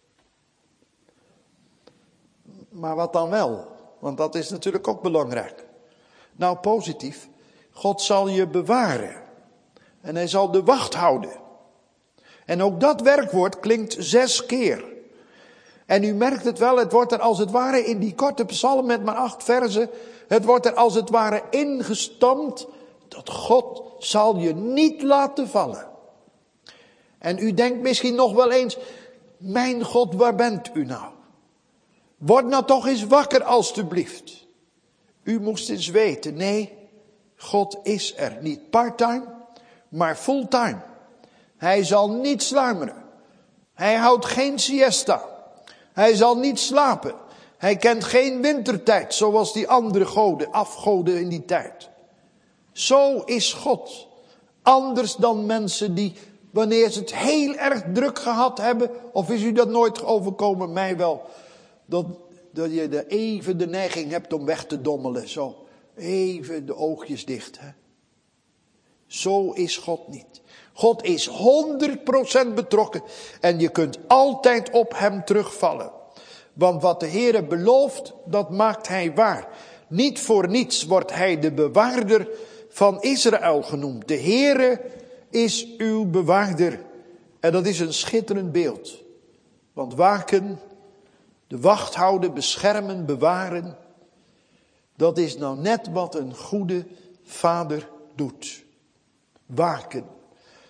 Maar wat dan wel? Want dat is natuurlijk ook belangrijk. Nou, positief. God zal je bewaren. En hij zal de wacht houden. En ook dat werkwoord klinkt 6 keer. En u merkt het wel, het wordt er als het ware in die korte psalm met maar 8 verzen. Het wordt er als het ware ingestampt dat God zal je niet laten vallen. En u denkt misschien nog wel eens: mijn God, waar bent u nou? Word nou toch eens wakker alstublieft. U moest eens weten, nee, God is er niet parttime, maar fulltime. Hij zal niet sluimeren. Hij houdt geen siesta. Hij zal niet slapen. Hij kent geen wintertijd zoals die andere goden, afgoden in die tijd. Zo is God. Anders dan mensen die, wanneer ze het heel erg druk gehad hebben, of is u dat nooit overkomen, mij wel, dat je even de neiging hebt om weg te dommelen. Zo, even de oogjes dicht. Hè? Zo is God niet. God is 100% betrokken en je kunt altijd op hem terugvallen. Want wat de Heere belooft, dat maakt hij waar. Niet voor niets wordt hij de bewaarder van Israël genoemd. De Heere is uw bewaarder. En dat is een schitterend beeld. Want waken, de wacht houden, beschermen, bewaren, dat is nou net wat een goede vader doet. Waken.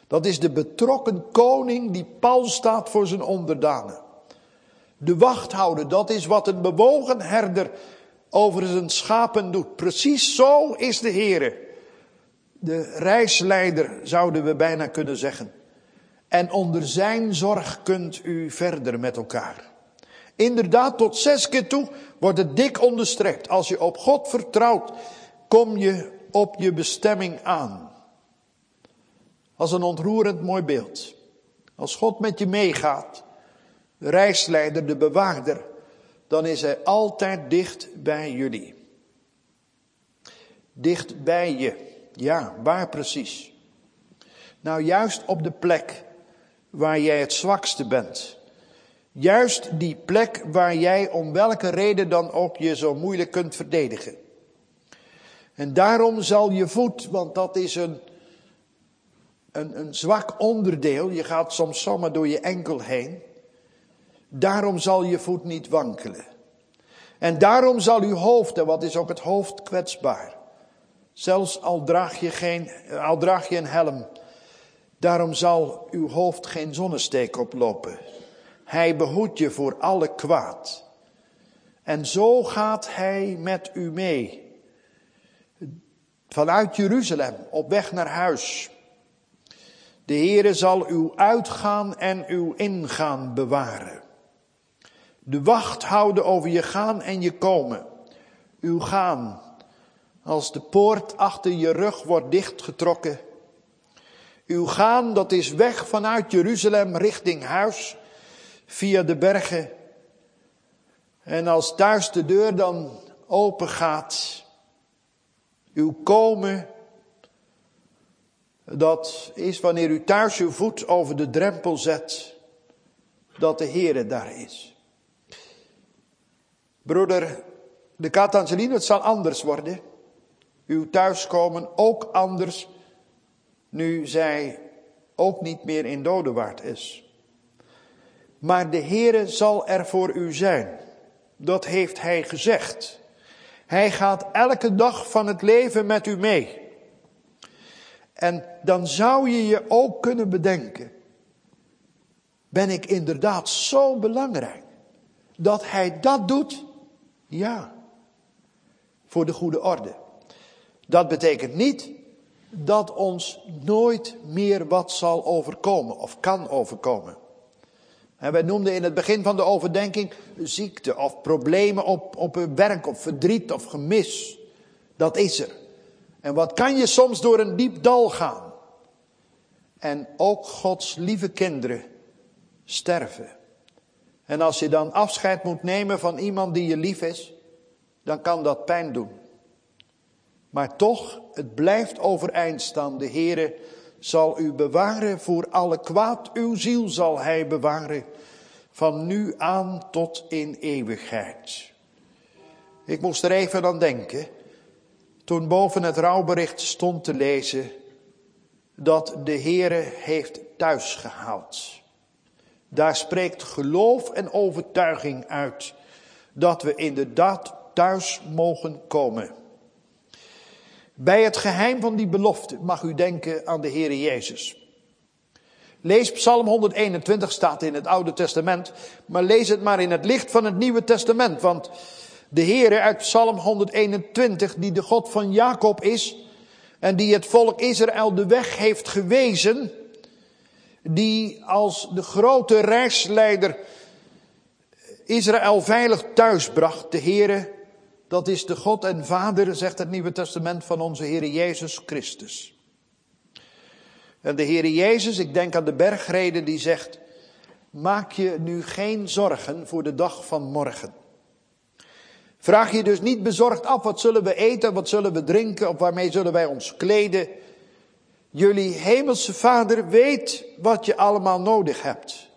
Dat is de betrokken koning die pal staat voor zijn onderdanen. De wachthouder, dat is wat een bewogen herder over zijn schapen doet. Precies zo is de Heere. De reisleider, zouden we bijna kunnen zeggen. En onder zijn zorg kunt u verder met elkaar. Inderdaad, tot 6 keer toe wordt het dik onderstreept. Als je op God vertrouwt, kom je op je bestemming aan. Als een ontroerend mooi beeld. Als God met je meegaat, de reisleider, de bewaarder, dan is hij altijd dicht bij jullie. Dicht bij je. Ja, waar precies? Nou, juist op de plek waar jij het zwakste bent. Juist die plek waar jij om welke reden dan ook je zo moeilijk kunt verdedigen. En daarom zal je voet, want dat is een zwak onderdeel. Je gaat soms zomaar door je enkel heen. Daarom zal je voet niet wankelen. En daarom zal uw hoofd, en wat is ook het hoofd kwetsbaar. Zelfs al draag je een helm. Daarom zal uw hoofd geen zonnesteek oplopen. Hij behoedt je voor alle kwaad. En zo gaat hij met u mee. Vanuit Jeruzalem, op weg naar huis. De Heere zal uw uitgaan en uw ingaan bewaren. De wacht houden over je gaan en je komen. Uw gaan, als de poort achter je rug wordt dichtgetrokken. Uw gaan, dat is weg vanuit Jeruzalem richting huis, via de bergen. En als thuis de deur dan open gaat, uw komen, dat is wanneer u thuis uw voet over de drempel zet, dat de Heere daar is. Broeder de Catangeline, het zal anders worden. Uw thuiskomen ook anders, nu zij ook niet meer in Dodewaard is. Maar de Heere zal er voor u zijn. Dat heeft hij gezegd. Hij gaat elke dag van het leven met u mee. En dan zou je je ook kunnen bedenken. Ben ik inderdaad zo belangrijk dat hij dat doet? Ja. Voor de goede orde. Dat betekent niet dat ons nooit meer wat zal overkomen of kan overkomen. En wij noemden in het begin van de overdenking ziekte of problemen op het werk of verdriet of gemis. Dat is er. En wat kan je soms door een diep dal gaan. En ook Gods lieve kinderen sterven. En als je dan afscheid moet nemen van iemand die je lief is, dan kan dat pijn doen. Maar toch, het blijft overeind staan. De Heere zal u bewaren voor alle kwaad. Uw ziel zal hij bewaren. Van nu aan tot in eeuwigheid. Ik moest er even aan denken. Toen boven het rouwbericht stond te lezen. Dat de Heere heeft thuisgehaald. Daar spreekt geloof en overtuiging uit. Dat we inderdaad thuis mogen komen. Bij het geheim van die belofte mag u denken aan de Heere Jezus. Lees Psalm 121, staat in het Oude Testament. Maar lees het maar in het licht van het Nieuwe Testament. Want de Heere uit Psalm 121, die de God van Jacob is. En die het volk Israël de weg heeft gewezen. Die als de grote reisleider Israël veilig thuis bracht. De Heere, dat is de God en Vader, zegt het Nieuwe Testament, van onze Heere Jezus Christus. En de Heere Jezus, ik denk aan de bergreden, die zegt: maak je nu geen zorgen voor de dag van morgen. Vraag je dus niet bezorgd af, wat zullen we eten, wat zullen we drinken, of waarmee zullen wij ons kleden. Jullie hemelse Vader weet wat je allemaal nodig hebt.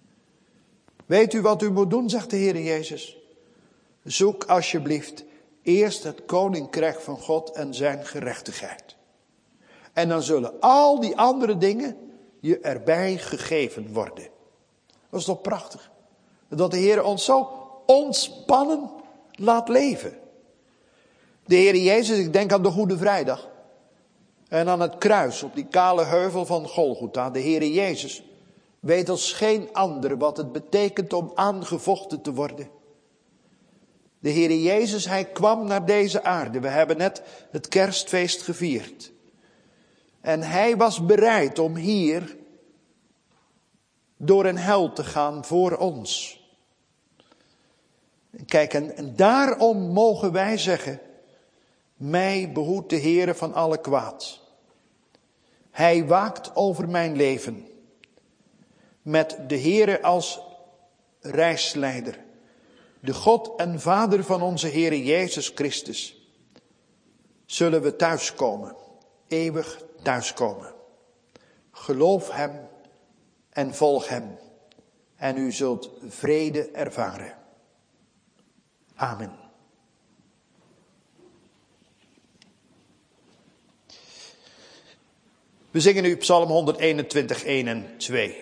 Weet u wat u moet doen, zegt de Heere Jezus? Zoek alsjeblieft eerst het koninkrijk van God en zijn gerechtigheid. En dan zullen al die andere dingen je erbij gegeven worden. Dat is toch prachtig? Dat de Heer ons zo ontspannen laat leven. De Heer Jezus, ik denk aan de Goede Vrijdag. En aan het kruis, op die kale heuvel van Golgotha, de Heere Jezus weet als geen ander wat het betekent om aangevochten te worden. De Heere Jezus, hij kwam naar deze aarde. We hebben net het kerstfeest gevierd. En hij was bereid om hier door een hel te gaan voor ons. Kijk, en daarom mogen wij zeggen, mij behoedt de Heere van alle kwaad. Hij waakt over mijn leven. Met de Heere als reisleider. De God en Vader van onze Heere Jezus Christus. Zullen we thuiskomen. Eeuwig thuiskomen. Geloof hem en volg hem. En u zult vrede ervaren. Amen. We zingen nu Psalm 121, 1 en 2.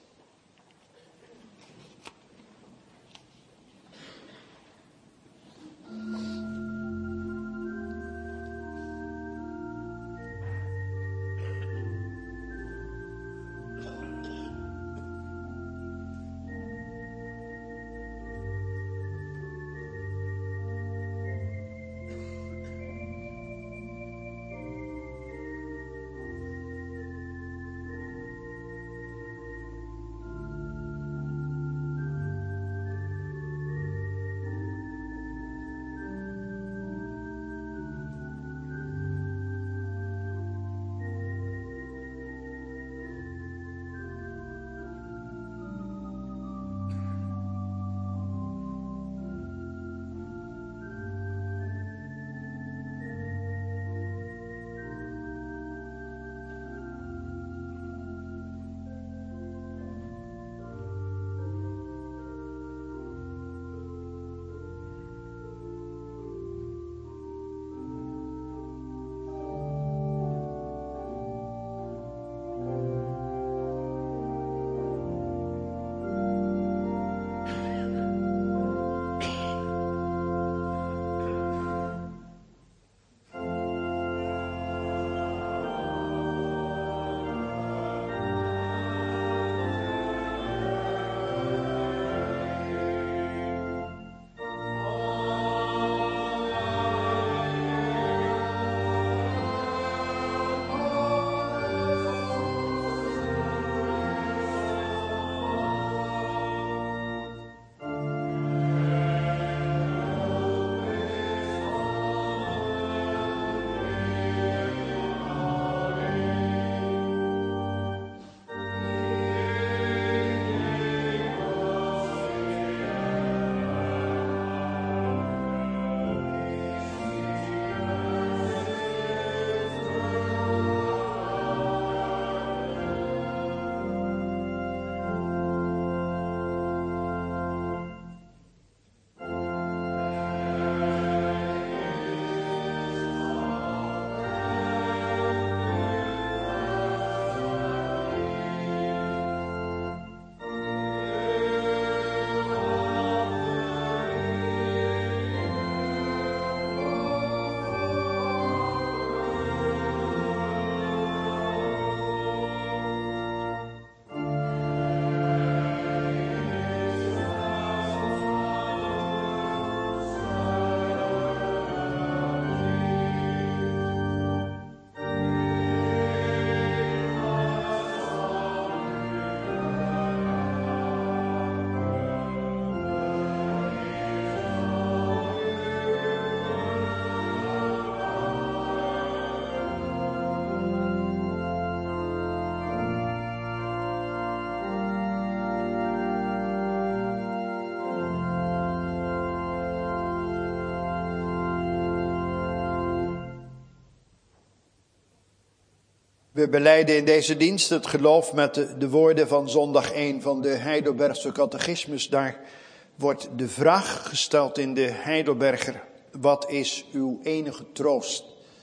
We belijden in deze dienst het geloof met de woorden van zondag 1 van de Heidelbergse catechismus. Daar wordt de vraag gesteld in de Heidelberger: wat is uw enige troost?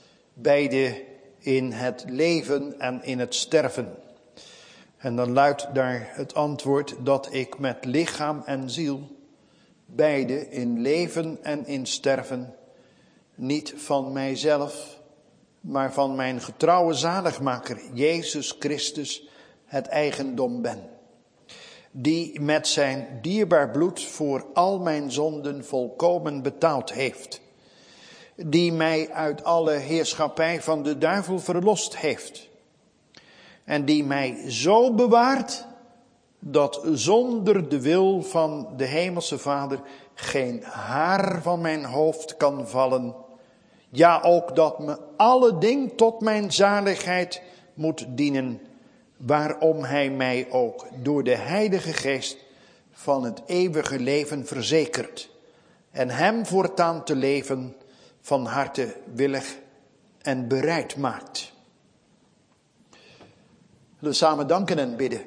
Beide in het leven en in het sterven. En dan luidt daar het antwoord dat ik met lichaam en ziel, beide in leven en in sterven, niet van mijzelf, maar van mijn getrouwe zaligmaker Jezus Christus het eigendom ben. Die met zijn dierbaar bloed voor al mijn zonden volkomen betaald heeft. Die mij uit alle heerschappij van de duivel verlost heeft. En die mij zo bewaart dat zonder de wil van de hemelse Vader geen haar van mijn hoofd kan vallen. Ja, ook dat me alle ding tot mijn zaligheid moet dienen. Waarom hij mij ook door de Heilige Geest van het eeuwige leven verzekert. En hem voortaan te leven van harte willig en bereid maakt. We samen danken en bidden.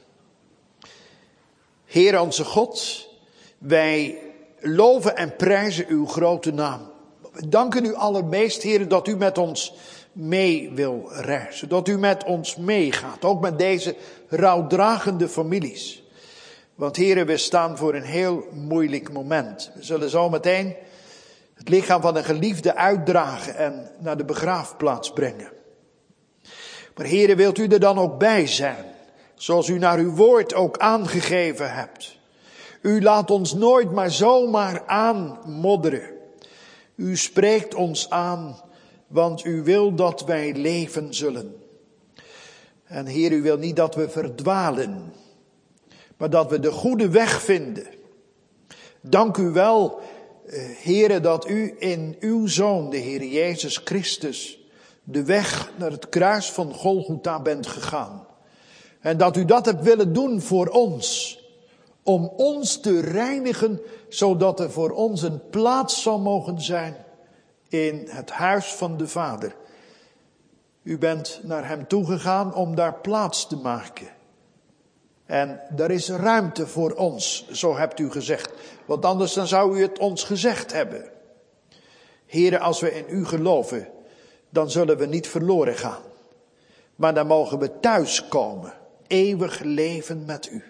Heer onze God, wij loven en prijzen uw grote naam. We danken u allermeest, Heer, dat u met ons mee wil reizen. Dat u met ons meegaat, ook met deze rouwdragende families. Want Heer, we staan voor een heel moeilijk moment. We zullen zo meteen het lichaam van een geliefde uitdragen en naar de begraafplaats brengen. Maar Heere, wilt u er dan ook bij zijn, zoals u naar uw woord ook aangegeven hebt. U laat ons nooit maar zomaar aanmodderen. U spreekt ons aan, want u wil dat wij leven zullen. En Heer, u wil niet dat we verdwalen, maar dat we de goede weg vinden. Dank u wel, Heere, dat u in uw Zoon, de Heer Jezus Christus, de weg naar het kruis van Golgotha bent gegaan. En dat u dat hebt willen doen voor ons. Om ons te reinigen, zodat er voor ons een plaats zal mogen zijn in het huis van de Vader. U bent naar hem toegegaan om daar plaats te maken. En er is ruimte voor ons, zo hebt u gezegd. Want anders dan zou u het ons gezegd hebben. Heere, als we in u geloven, dan zullen we niet verloren gaan. Maar dan mogen we thuiskomen. Eeuwig leven met u.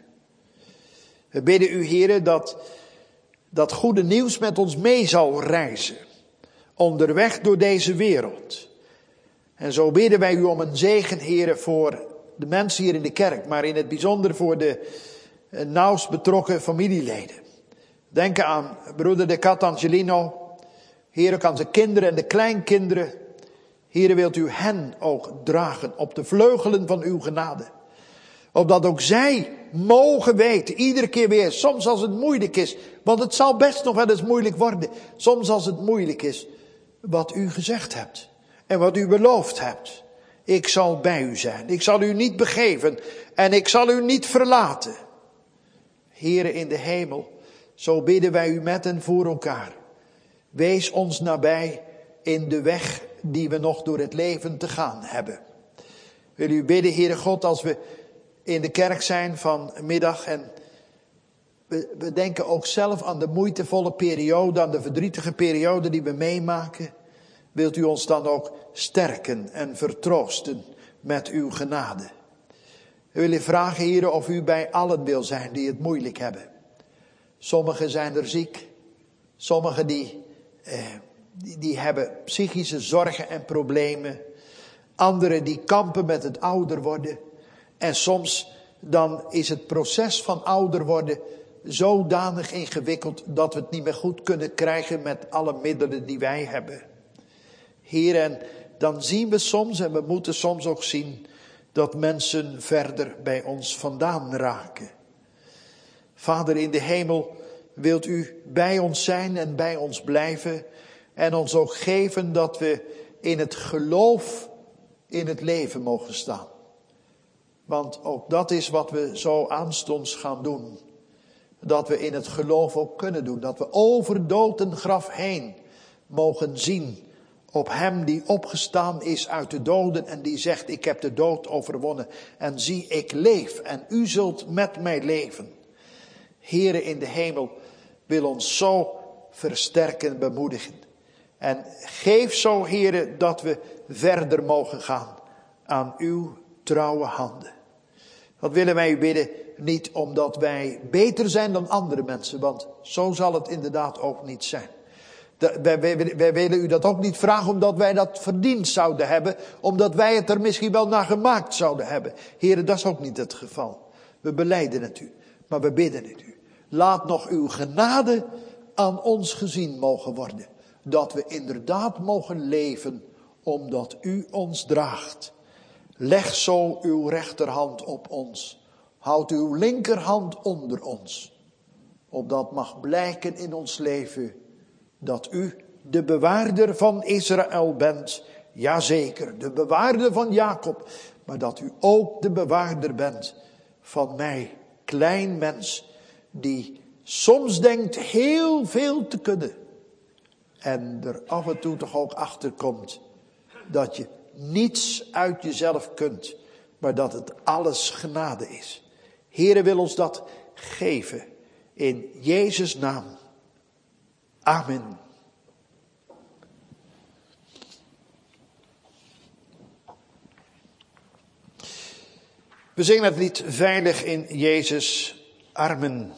We bidden u, Heere, dat goede nieuws met ons mee zal reizen. Onderweg door deze wereld. En zo bidden wij u om een zegen, Heere, voor de mensen hier in de kerk. Maar in het bijzonder voor de nauwst betrokken familieleden. Denk aan broeder de Cat Angelino. Heere, ook aan zijn kinderen en de kleinkinderen. Heere, wilt u hen ook dragen op de vleugelen van uw genade. Opdat ook zij mogen weten, iedere keer weer, soms als het moeilijk is. Want het zal best nog wel eens moeilijk worden. Soms als het moeilijk is, wat u gezegd hebt. En wat u beloofd hebt. Ik zal bij u zijn. Ik zal u niet begeven. En ik zal u niet verlaten. Heere in de hemel, zo bidden wij u met en voor elkaar. Wees ons nabij in de weg die we nog door het leven te gaan hebben. Wil u bidden, Heere God, als we in de kerk zijn vanmiddag en we denken ook zelf aan de moeitevolle periode, aan de verdrietige periode die we meemaken. Wilt u ons dan ook sterken en vertroosten met uw genade. We willen vragen, Heere, of u bij allen wil zijn die het moeilijk hebben. Sommigen zijn er ziek. Sommigen die hebben psychische zorgen en problemen. Anderen die kampen met het ouder worden. En soms dan is het proces van ouder worden zodanig ingewikkeld dat we het niet meer goed kunnen krijgen met alle middelen die wij hebben. Heer, en dan zien we soms en we moeten soms ook zien dat mensen verder bij ons vandaan raken. Vader in de hemel, wilt u bij ons zijn en bij ons blijven en ons ook geven dat we in het geloof in het leven mogen staan. Want ook dat is wat we zo aanstonds gaan doen. Dat we in het geloof ook kunnen doen. Dat we over dood en graf heen mogen zien op hem die opgestaan is uit de doden en die zegt, ik heb de dood overwonnen. En zie, ik leef en u zult met mij leven. Heere in de hemel, wil ons zo versterken en bemoedigen. En geef zo, Heere, dat we verder mogen gaan aan uw trouwe handen. Dat willen wij u bidden, niet omdat wij beter zijn dan andere mensen, want zo zal het inderdaad ook niet zijn. Wij willen u dat ook niet vragen omdat wij dat verdiend zouden hebben. Omdat wij het er misschien wel naar gemaakt zouden hebben. Heren, dat is ook niet het geval. We belijden het u, maar we bidden het u. Laat nog uw genade aan ons gezien mogen worden. Dat we inderdaad mogen leven omdat u ons draagt. Leg zo uw rechterhand op ons. Houd uw linkerhand onder ons. Opdat mag blijken in ons leven dat u de bewaarder van Israël bent. Jazeker, de bewaarder van Jacob. Maar dat u ook de bewaarder bent van mij, klein mens, die soms denkt heel veel te kunnen. En er af en toe toch ook achter komt dat je niets uit jezelf kunt, maar dat het alles genade is. Heere wil ons dat geven in Jezus' naam. Amen. We zingen het lied Veilig in Jezus' armen.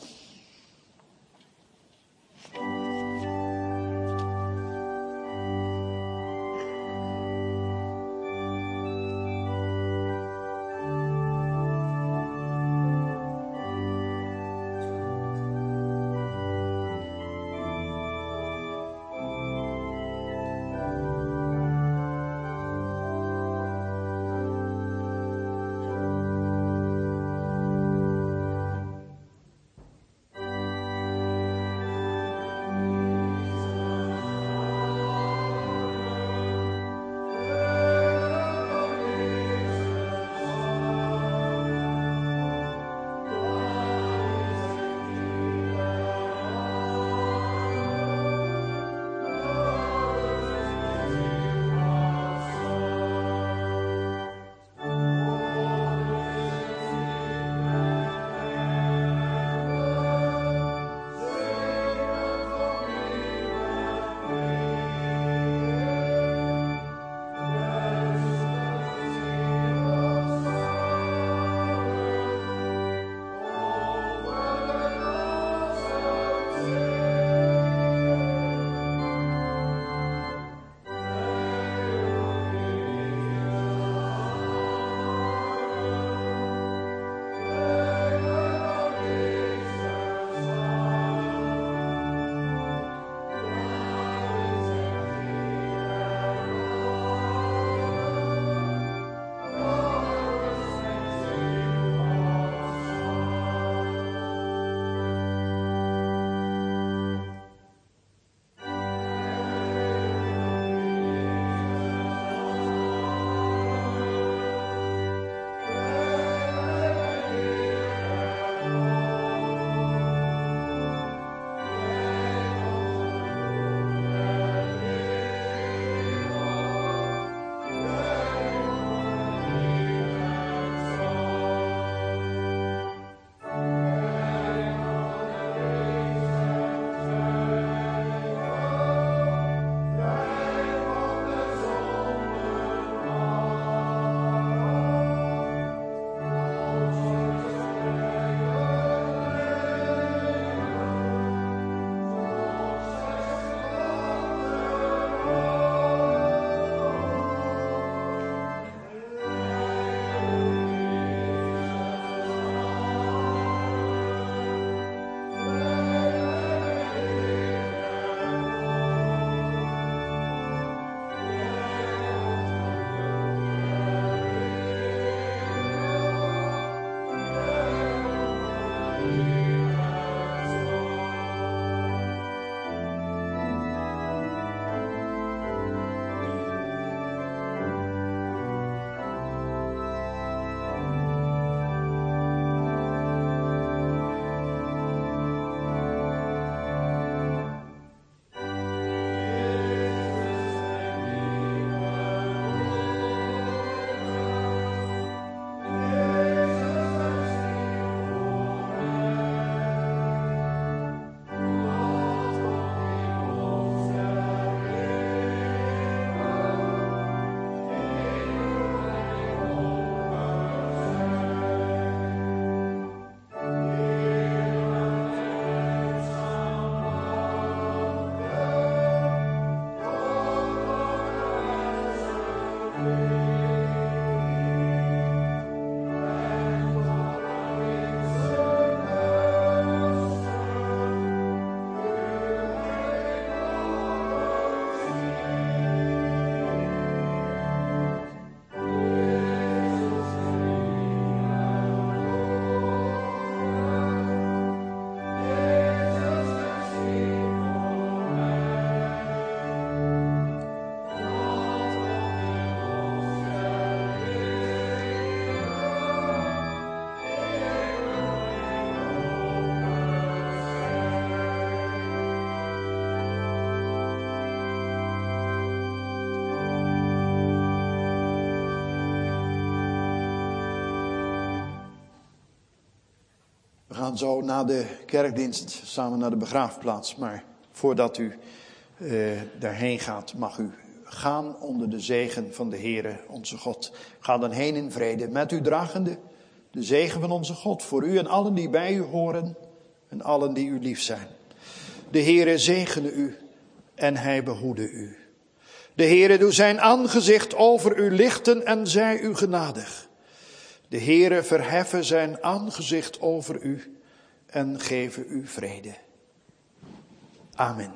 We gaan zo na de kerkdienst samen naar de begraafplaats. Maar voordat u daarheen gaat, mag u gaan onder de zegen van de Heere onze God. Ga dan heen in vrede, met u dragende de zegen van onze God voor u en allen die bij u horen en allen die u lief zijn. De Heere zegene u en hij behoede u. De Heere doe zijn aangezicht over u lichten en zij u genadig. De Heere verheffen zijn aangezicht over u en geven u vrede. Amen.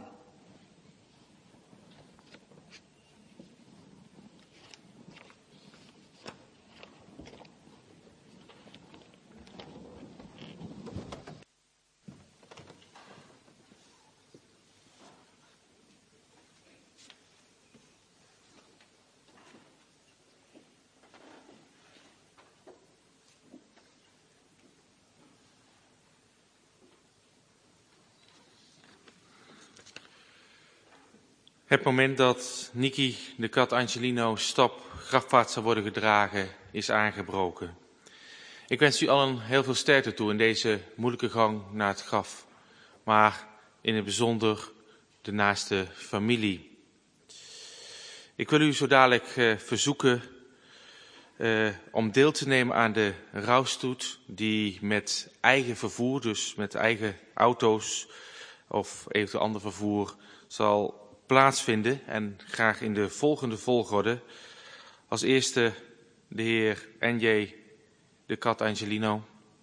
Het moment dat Niki, de kat Angelino, grafwaarts zal worden gedragen, is aangebroken. Ik wens u allen heel veel sterkte toe in deze moeilijke gang naar het graf. Maar in het bijzonder de naaste familie. Ik wil u zo dadelijk verzoeken om deel te nemen aan de rouwstoet die met eigen vervoer, dus met eigen auto's of eventueel ander vervoer, zal plaatsvinden en graag in de volgende volgorde. Als eerste de heer N.J. de kat Angelino,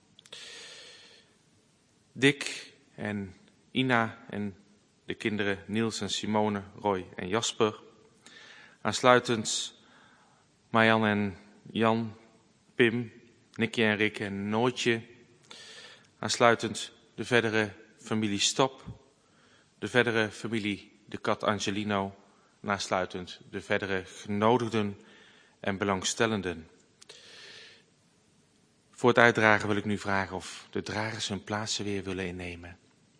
Dick en Ina en de kinderen Niels en Simone, Roy en Jasper. Aansluitend Marjan en Jan, Pim, Nicky en Rick en Nootje. Aansluitend de verdere familie Stop, de verdere familie de kat Angelino en aansluitend de verdere genodigden en belangstellenden. Voor het uitdragen wil ik nu vragen of de dragers hun plaatsen weer willen innemen.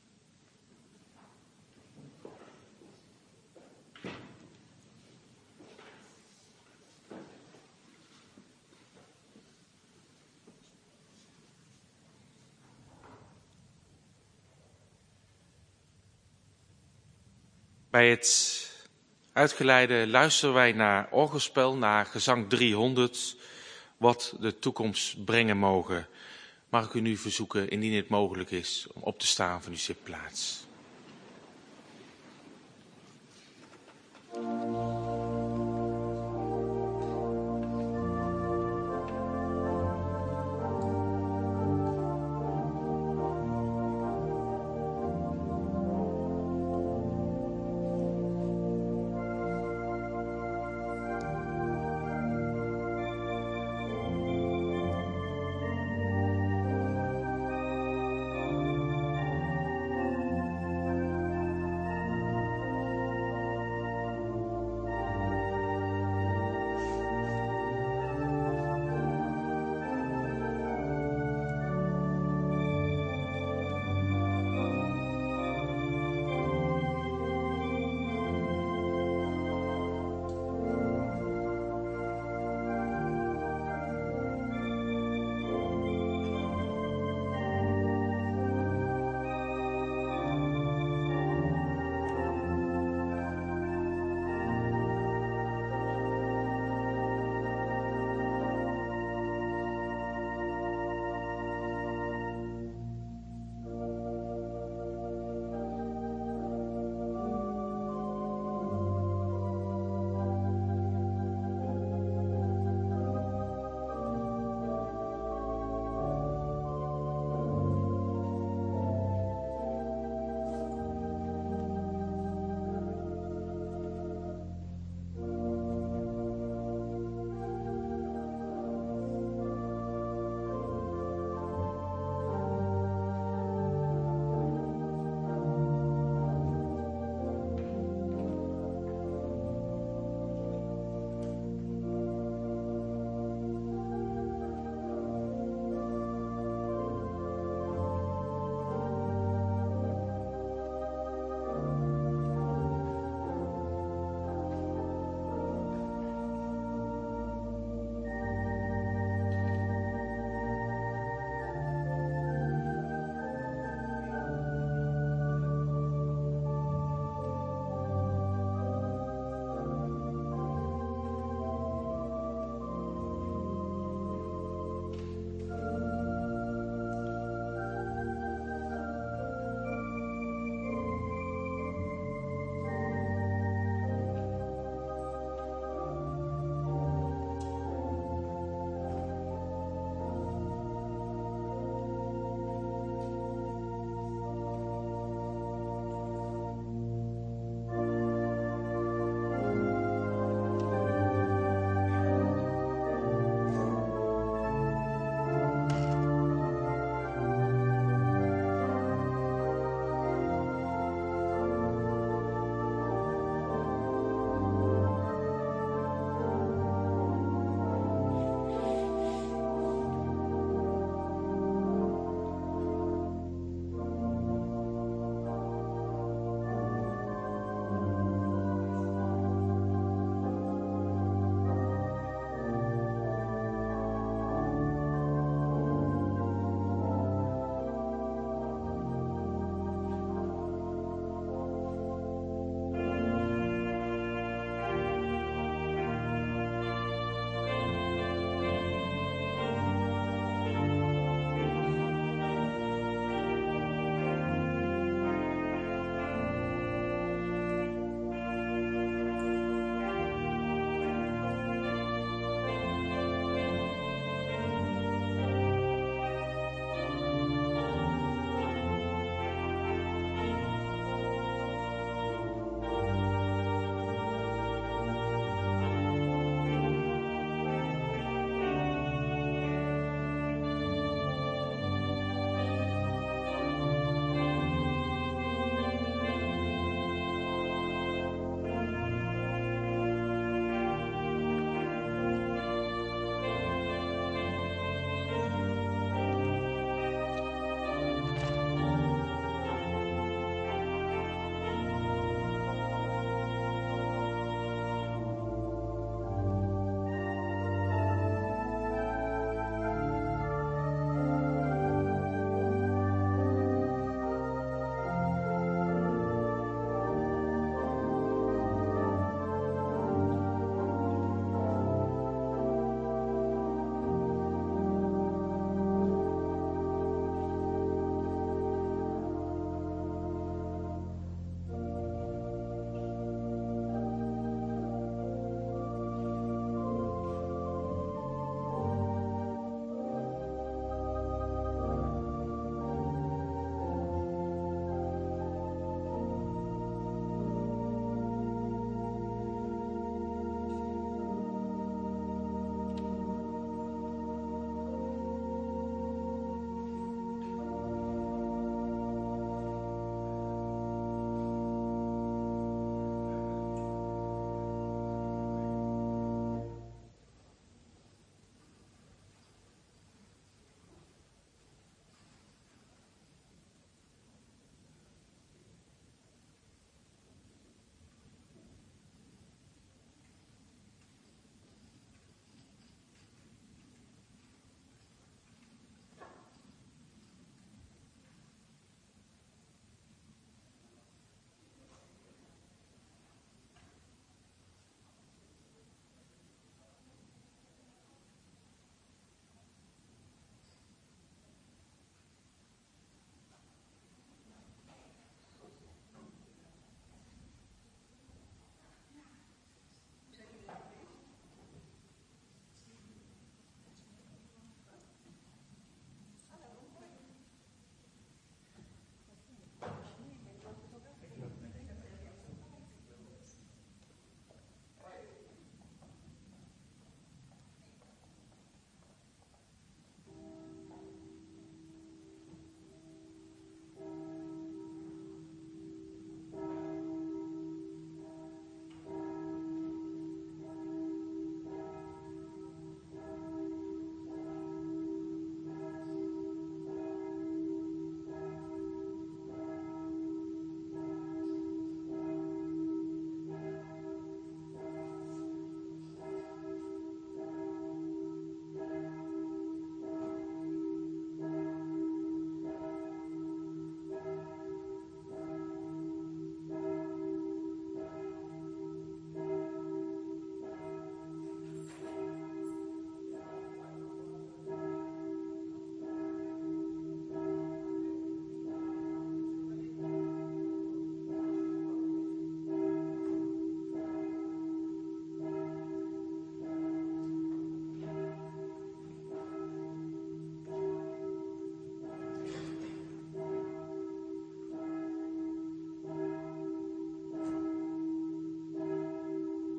Bij het uitgeleide luisteren wij naar orgelspel, naar gezang 300, wat de toekomst brengen mogen. Mag ik u nu verzoeken, indien het mogelijk is, om op te staan van uw zitplaats.